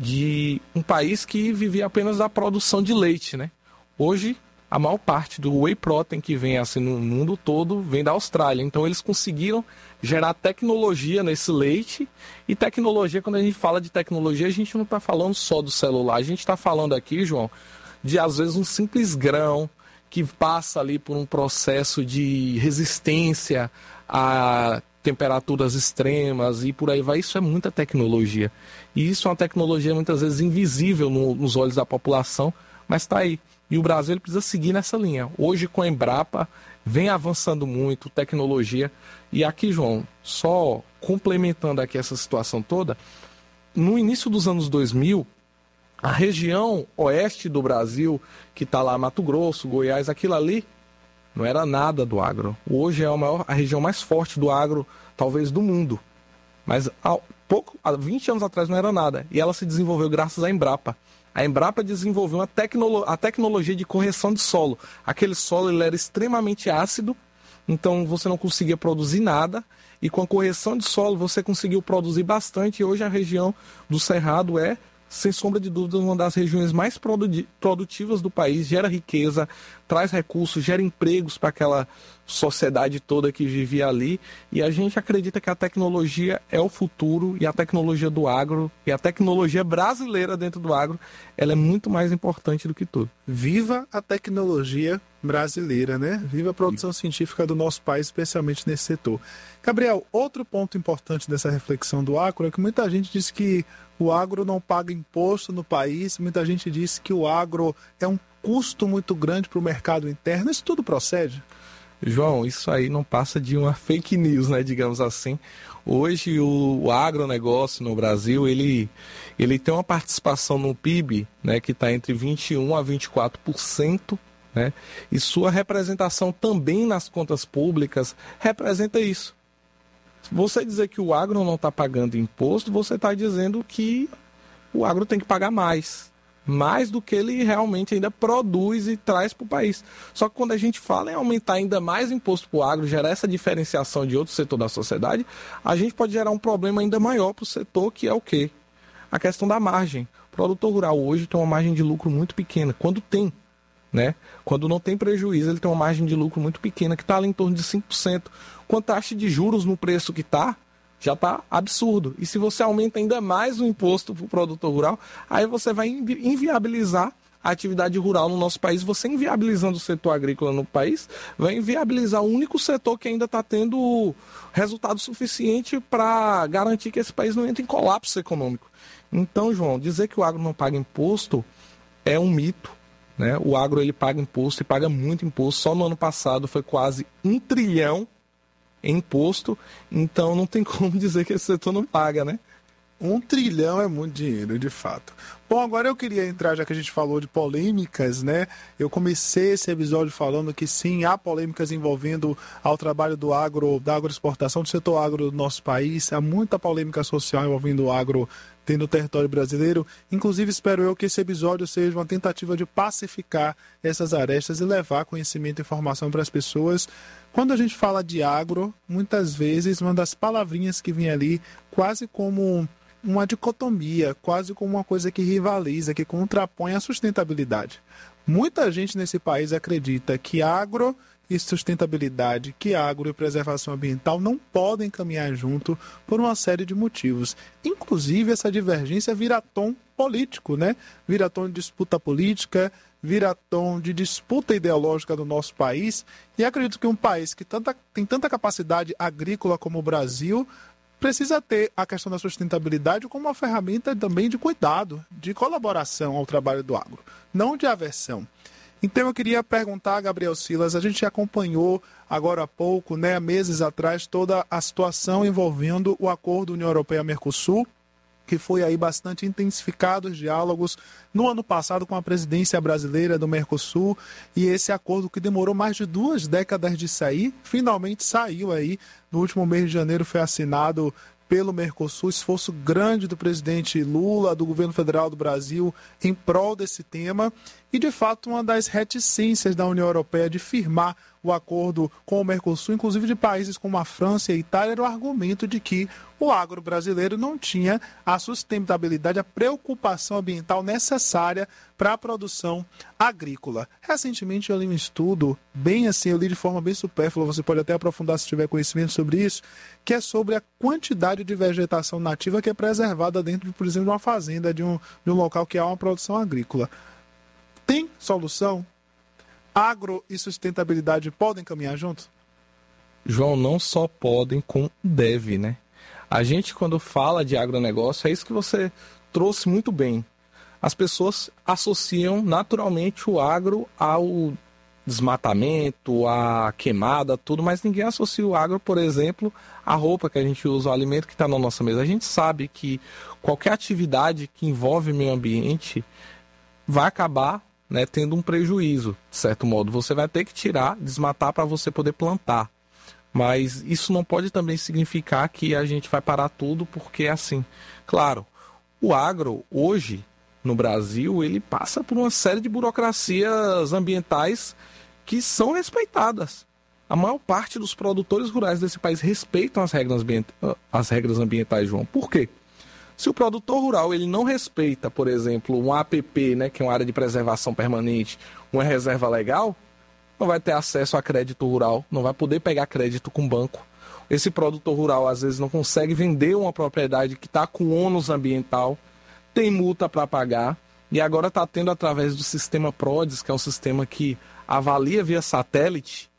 de um país que vivia apenas da produção de leite, né? Hoje, a maior parte do whey protein que vem assim no mundo todo vem da Austrália. Então, eles conseguiram gerar tecnologia nesse leite. E tecnologia, quando a gente fala de tecnologia, a gente não está falando só do celular. A gente está falando aqui, João, de às vezes um simples grão que passa ali por um processo de resistência a temperaturas extremas e por aí vai. Isso é muita tecnologia. E isso é uma tecnologia muitas vezes invisível nos olhos da população, mas está aí. E o Brasil ele precisa seguir nessa linha. Hoje com a Embrapa vem avançando muito, tecnologia. E aqui, João, só complementando aqui essa situação toda, no início dos anos 2000, a região oeste do Brasil, que está lá Mato Grosso, Goiás, aquilo ali, não era nada do agro. Hoje é a região mais forte do agro, talvez, do mundo. Mas há 20 anos atrás não era nada. E ela se desenvolveu graças à Embrapa. A Embrapa desenvolveu a tecnologia de correção de solo. Aquele solo ele era extremamente ácido, então você não conseguia produzir nada. E com a correção de solo você conseguiu produzir bastante. E hoje a região do Cerrado é, sem sombra de dúvida, uma das regiões mais produtivas do país. Gera riqueza, traz recursos, gera empregos para aquela sociedade toda que vivia ali. E a gente acredita que a tecnologia é o futuro, e a tecnologia do agro, e a tecnologia brasileira dentro do agro, ela é muito mais importante do que tudo. Viva a tecnologia brasileira, né? Viva a produção científica do nosso país, especialmente nesse setor. Gabriel, outro ponto importante dessa reflexão do agro é que muita gente diz que o agro não paga imposto no país, muita gente diz que o agro é um custo muito grande para o mercado interno. Isso tudo procede? João, isso aí não passa de uma fake news, né, digamos assim. Hoje o agronegócio no Brasil, ele tem uma participação no PIB, né, que está entre 21% a 24%, né, e sua representação também nas contas públicas representa isso. Você dizer que o agro não está pagando imposto, você está dizendo que o agro tem que pagar mais do que ele realmente ainda produz e traz para o país. Só que quando a gente fala em aumentar ainda mais imposto para o agro, gerar essa diferenciação de outro setor da sociedade, a gente pode gerar um problema ainda maior para o setor, que é o quê? A questão da margem. O produtor rural hoje tem uma margem de lucro muito pequena, quando tem, né? Quando não tem prejuízo, ele tem uma margem de lucro muito pequena, que está ali em torno de 5%. Com a taxa de juros no preço que está, já está absurdo. E se você aumenta ainda mais o imposto para o produtor rural, aí você vai inviabilizar a atividade rural no nosso país. Você inviabilizando o setor agrícola no país, vai inviabilizar o único setor que ainda está tendo resultado suficiente para garantir que esse país não entre em colapso econômico. Então, João, dizer que o agro não paga imposto é um mito, né? O agro ele paga imposto e paga muito imposto. Só no ano passado foi quase 1 trilhão em imposto, então não tem como dizer que esse setor não paga, né? 1 trilhão é muito dinheiro, de fato. Bom, agora eu queria entrar, já que a gente falou de polêmicas, né? Eu comecei esse episódio falando que sim, há polêmicas envolvendo ao trabalho do agro, da agroexportação, do setor agro do nosso país. Há muita polêmica social envolvendo o agro dentro do território brasileiro. Inclusive, espero eu que esse episódio seja uma tentativa de pacificar essas arestas e levar conhecimento e informação para as pessoas. Quando a gente fala de agro, muitas vezes uma das palavrinhas que vem ali quase como uma dicotomia, quase como uma coisa que rivaliza, que contrapõe a sustentabilidade. Muita gente nesse país acredita que agro e sustentabilidade, que agro e preservação ambiental não podem caminhar junto por uma série de motivos. Inclusive, essa divergência vira tom político, né? Vira tom de disputa política, vira tom de disputa ideológica do nosso país. E acredito que um país que tem tanta capacidade agrícola como o Brasil precisa ter a questão da sustentabilidade como uma ferramenta também de cuidado, de colaboração ao trabalho do agro, não de aversão. Então eu queria perguntar, Gabriel Silas, a gente acompanhou agora há pouco, né, meses atrás, toda a situação envolvendo o acordo União Europeia-Mercosul, que foi aí bastante intensificado os diálogos no ano passado com a presidência brasileira do Mercosul, e esse acordo que demorou mais de 2 décadas de sair, finalmente saiu aí, no último mês de janeiro foi assinado pelo Mercosul, esforço grande do presidente Lula, do governo federal do Brasil, em prol desse tema, e de fato uma das reticências da União Europeia de firmar o acordo com o Mercosul, inclusive de países como a França e a Itália, era o argumento de que o agro brasileiro não tinha a sustentabilidade, a preocupação ambiental necessária para a produção agrícola. Recentemente eu li um estudo, bem assim, eu li de forma bem supérflua, você pode até aprofundar se tiver conhecimento sobre isso, que é sobre a quantidade de vegetação nativa que é preservada dentro, por exemplo, de uma fazenda, de um local que há uma produção agrícola. Tem solução? agro e sustentabilidade podem caminhar juntos? João, não só podem, como deve, né? A gente, quando fala de agronegócio, é isso que você trouxe muito bem. As pessoas associam naturalmente o agro ao desmatamento, à queimada, tudo, mas ninguém associa o agro, por exemplo, à roupa que a gente usa, ao alimento que está na nossa mesa. A gente sabe que qualquer atividade que envolve meio ambiente vai acabar, né, tendo um prejuízo, de certo modo. Você vai ter que tirar, desmatar para você poder plantar. Mas isso não pode também significar que a gente vai parar tudo, porque é assim. Claro, o agro, hoje, no Brasil, ele passa por uma série de burocracias ambientais que são respeitadas. A maior parte dos produtores rurais desse país respeitam as regras ambientais, João. Por quê? Se o produtor rural ele não respeita, por exemplo, um APP, né, que é uma área de preservação permanente, uma reserva legal, não vai ter acesso a crédito rural, não vai poder pegar crédito com banco. Esse produtor rural, às vezes, não consegue vender uma propriedade que está com ônus ambiental, tem multa para pagar, e agora está tendo, através do sistema PRODES, que é um sistema que avalia via satélite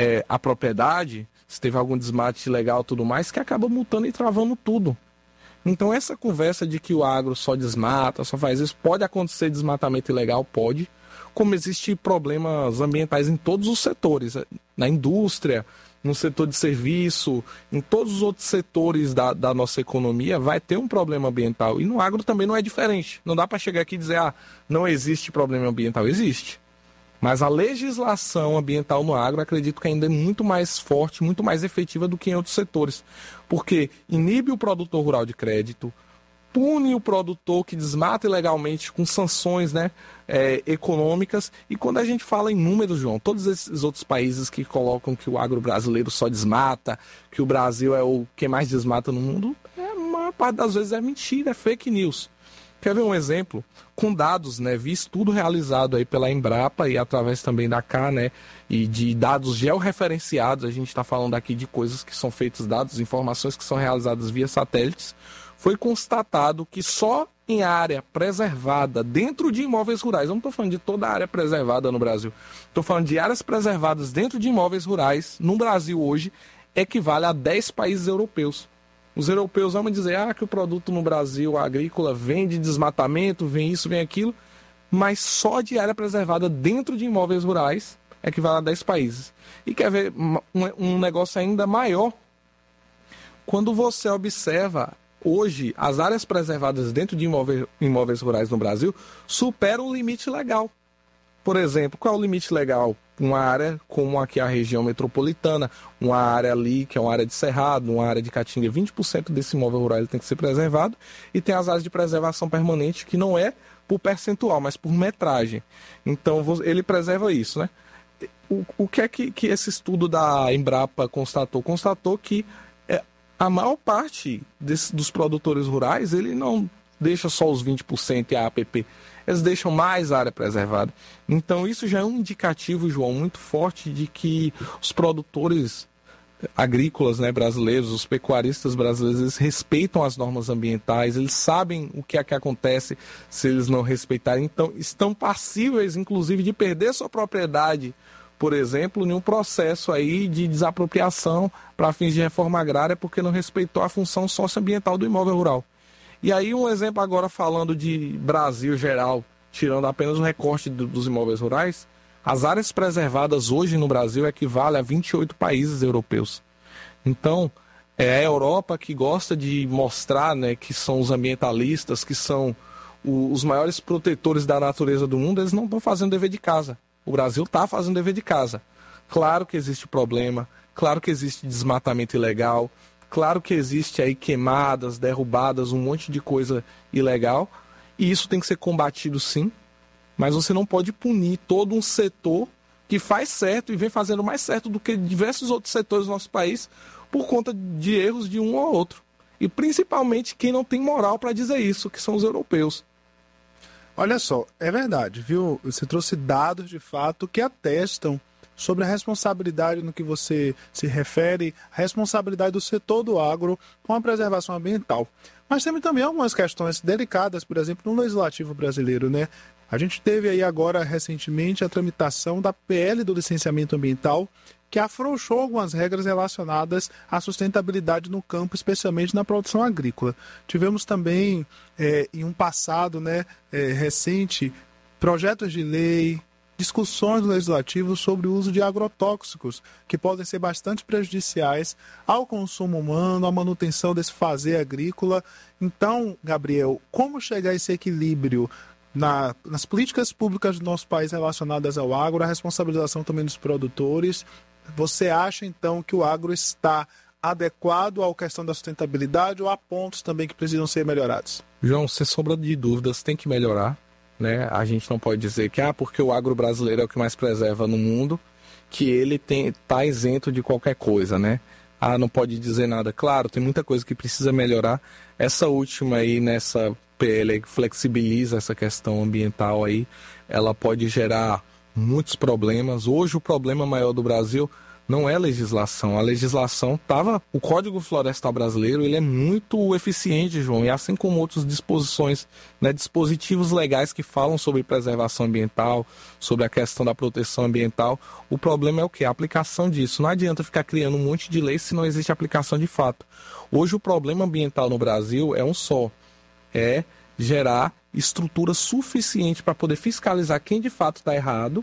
a propriedade, se teve algum desmate ilegal e tudo mais, que acaba multando e travando tudo. Então essa conversa de que o agro só desmata, só faz isso, pode acontecer desmatamento ilegal, pode, como existem problemas ambientais em todos os setores, na indústria, no setor de serviço, em todos os outros setores da nossa economia, vai ter um problema ambiental. E no agro também não é diferente. Não dá para chegar aqui e dizer, não existe problema ambiental. Existe. Mas a legislação ambiental no agro, acredito que ainda é muito mais forte, muito mais efetiva do que em outros setores. Porque inibe o produtor rural de crédito, pune o produtor que desmata ilegalmente com sanções, né, econômicas. E quando a gente fala em números, João, todos esses outros países que colocam que o agro brasileiro só desmata, que o Brasil é o que mais desmata no mundo, a maior parte das vezes é mentira, é fake news. Quer ver um exemplo? Com dados, né? Vi estudo realizado aí pela Embrapa e através também da CA, né? E de dados georreferenciados, a gente está falando aqui de coisas que são feitas, dados, informações que são realizadas via satélites. Foi constatado que só em área preservada, dentro de imóveis rurais, eu não estou falando de toda a área preservada no Brasil, estou falando de áreas preservadas dentro de imóveis rurais, no Brasil hoje, equivale a 10 países europeus. Os europeus vão dizer que o produto no Brasil agrícola vem de desmatamento, vem isso, vem aquilo, mas só de área preservada dentro de imóveis rurais equivale a 10 países. E quer ver um negócio ainda maior? Quando você observa, hoje, as áreas preservadas dentro de imóveis rurais no Brasil superam o limite legal. Por exemplo, qual é o limite legal? Uma área como aqui a região metropolitana, uma área ali que é uma área de cerrado, uma área de caatinga, 20% desse imóvel rural ele tem que ser preservado, e tem as áreas de preservação permanente que não é por percentual, mas por metragem. Então ele preserva isso, né? O que é que esse estudo da Embrapa constatou? Constatou que a maior parte dos produtores rurais, ele não deixa só os 20% e a APP, eles deixam mais área preservada. Então isso já é um indicativo, João, muito forte de que os produtores agrícolas, né, brasileiros, os pecuaristas brasileiros, eles respeitam as normas ambientais, eles sabem o que é que acontece se eles não respeitarem, então estão passíveis, inclusive, de perder sua propriedade, por exemplo, em um processo aí de desapropriação para fins de reforma agrária, porque não respeitou a função socioambiental do imóvel rural. E aí um exemplo agora falando de Brasil geral, tirando apenas o recorte dos imóveis rurais, as áreas preservadas hoje no Brasil equivalem a 28 países europeus. Então, é a Europa que gosta de mostrar, né, que são os ambientalistas, que são os maiores protetores da natureza do mundo, eles não estão fazendo dever de casa. O Brasil está fazendo dever de casa. Claro que existe problema, claro que existe desmatamento ilegal, claro que existe aí queimadas, derrubadas, um monte de coisa ilegal, e isso tem que ser combatido sim, mas você não pode punir todo um setor que faz certo e vem fazendo mais certo do que diversos outros setores do nosso país por conta de erros de um ou outro. E principalmente quem não tem moral para dizer isso, que são os europeus. Olha só, é verdade, viu? Você trouxe dados de fato que atestam sobre a responsabilidade no que você se refere, a responsabilidade do setor do agro com a preservação ambiental. Mas temos também algumas questões delicadas, por exemplo, no legislativo brasileiro, né? A gente teve aí agora, recentemente, a tramitação da PL do licenciamento ambiental, que afrouxou algumas regras relacionadas à sustentabilidade no campo, especialmente na produção agrícola. Tivemos também, em um passado recente, projetos de lei, discussões legislativas sobre o uso de agrotóxicos, que podem ser bastante prejudiciais ao consumo humano, à manutenção desse fazer agrícola. Então, Gabriel, como chegar a esse equilíbrio nas políticas públicas do nosso país relacionadas ao agro, a responsabilização também dos produtores? Você acha, então, que o agro está adequado à questão da sustentabilidade ou há pontos também que precisam ser melhorados? João, sem sombra de dúvidas, tem que melhorar, né? A gente não pode dizer que porque o agro brasileiro é o que mais preserva no mundo, que ele está isento de qualquer coisa, né? Não pode dizer nada. Claro, tem muita coisa que precisa melhorar. Essa última aí, nessa PL que flexibiliza essa questão ambiental aí, ela pode gerar muitos problemas. Hoje o problema maior do Brasil não é a legislação. A legislação o Código Florestal brasileiro, ele é muito eficiente, João, e assim como outras disposições, né, dispositivos legais que falam sobre preservação ambiental, sobre a questão da proteção ambiental, o problema é o quê? A aplicação disso. Não adianta ficar criando um monte de leis se não existe aplicação de fato. Hoje o problema ambiental no Brasil é um só, é gerar estrutura suficiente para poder fiscalizar quem de fato está errado,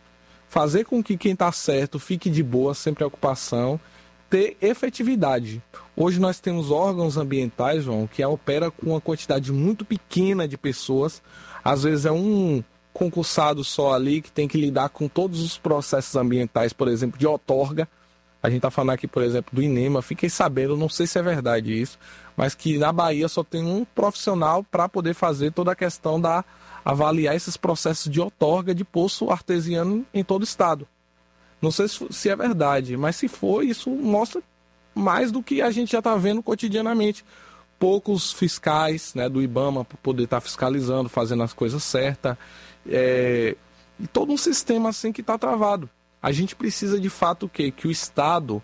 fazer com que quem está certo fique de boa, sem preocupação, ter efetividade. Hoje nós temos órgãos ambientais, João, que opera com uma quantidade muito pequena de pessoas. Às vezes é um concursado só ali que tem que lidar com todos os processos ambientais, por exemplo, de outorga. A gente está falando aqui, por exemplo, do INEMA. Fiquei sabendo, não sei se é verdade isso, mas que na Bahia só tem um profissional para poder fazer toda a questão avaliar esses processos de outorga de poço artesiano em todo o estado. Não sei se é verdade, mas se for, isso mostra mais do que a gente já está vendo cotidianamente. Poucos fiscais, né, do IBAMA para poder estar fiscalizando, fazendo as coisas certas. E todo um sistema assim que está travado. A gente precisa de fato o quê? Que o Estado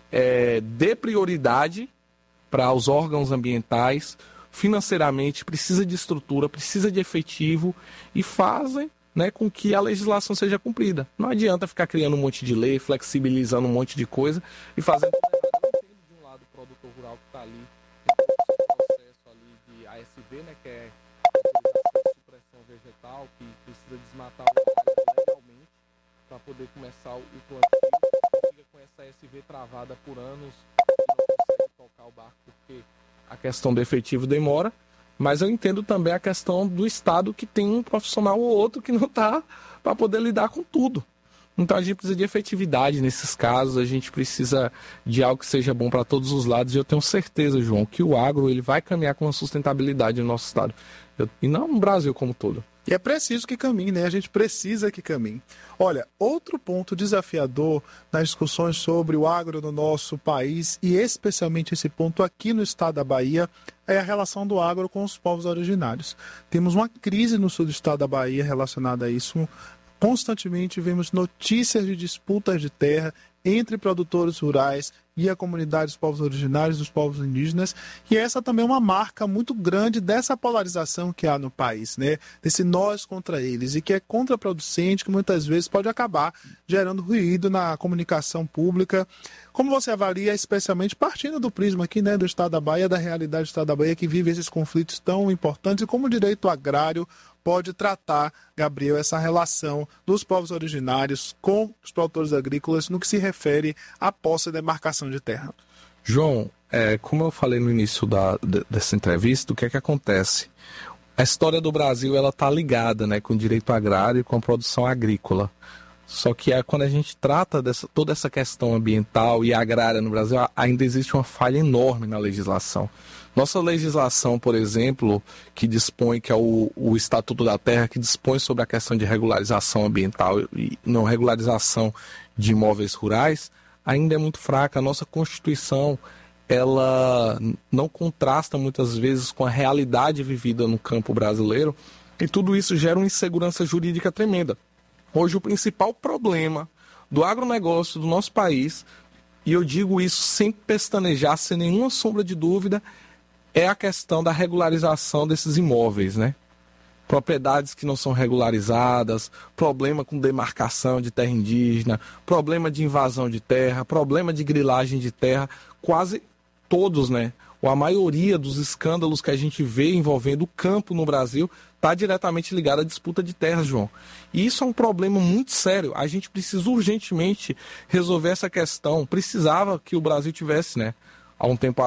dê prioridade para os órgãos ambientais, financeiramente, precisa de estrutura, precisa de efetivo e fazem, né, com que a legislação seja cumprida. Não adianta ficar criando um monte de lei, flexibilizando um monte de coisa e fazendo... Eu entendo de um lado o produtor rural que está ali, tem um processo ali de ASV, né, que é autorização de supressão vegetal, que precisa desmatar o área legalmente para poder começar o plantio, fica com essa ASV travada por anos e não consegue tocar o barco porque a questão do efetivo demora, mas eu entendo também a questão do Estado que tem um profissional ou outro que não está para poder lidar com tudo. Então a gente precisa de efetividade nesses casos, a gente precisa de algo que seja bom para todos os lados e eu tenho certeza, João, que o agro ele vai caminhar com a sustentabilidade no nosso Estado e não no Brasil como um todo. E é preciso que caminhe, né? A gente precisa que caminhe. Olha, outro ponto desafiador nas discussões sobre o agro no nosso país, e especialmente esse ponto aqui no estado da Bahia, é a relação do agro com os povos originários. Temos uma crise no sul do estado da Bahia relacionada a isso. Constantemente vemos notícias de disputas de terra entre produtores rurais e a comunidade dos povos originários, dos povos indígenas, e essa também é uma marca muito grande dessa polarização que há no país, né? Desse nós contra eles, e que é contraproducente, que muitas vezes pode acabar gerando ruído na comunicação pública. Como você avalia, especialmente partindo do prisma aqui, né, do estado da Bahia, da realidade do estado da Bahia, que vive esses conflitos tão importantes, e como o direito agrário pode tratar, Gabriel, essa relação dos povos originários com os produtores agrícolas no que se refere à posse e demarcação de terra? João, como eu falei no início dessa entrevista, o que é que acontece? A história do Brasil está ligada, né, com o direito agrário e com a produção agrícola. Só que quando a gente trata toda essa questão ambiental e agrária no Brasil, ainda existe uma falha enorme na legislação. Nossa legislação, por exemplo, que dispõe, que é o Estatuto da Terra, que dispõe sobre a questão de regularização ambiental e não regularização de imóveis rurais, ainda é muito fraca. A nossa Constituição, ela não contrasta muitas vezes com a realidade vivida no campo brasileiro, e tudo isso gera uma insegurança jurídica tremenda. Hoje o principal problema do agronegócio do nosso país, e eu digo isso sem pestanejar, sem nenhuma sombra de dúvida, é a questão da regularização desses imóveis, né? propriedades que não são regularizadas, problema com demarcação de terra indígena, problema de invasão de terra, problema de grilagem de terra, quase todos, né? Ou a maioria dos escândalos que a gente vê envolvendo o campo no Brasil está diretamente ligado à disputa de terras, João. E isso é um problema muito sério. A gente precisa urgentemente resolver essa questão. Precisava que o Brasil tivesse, né, há um tempo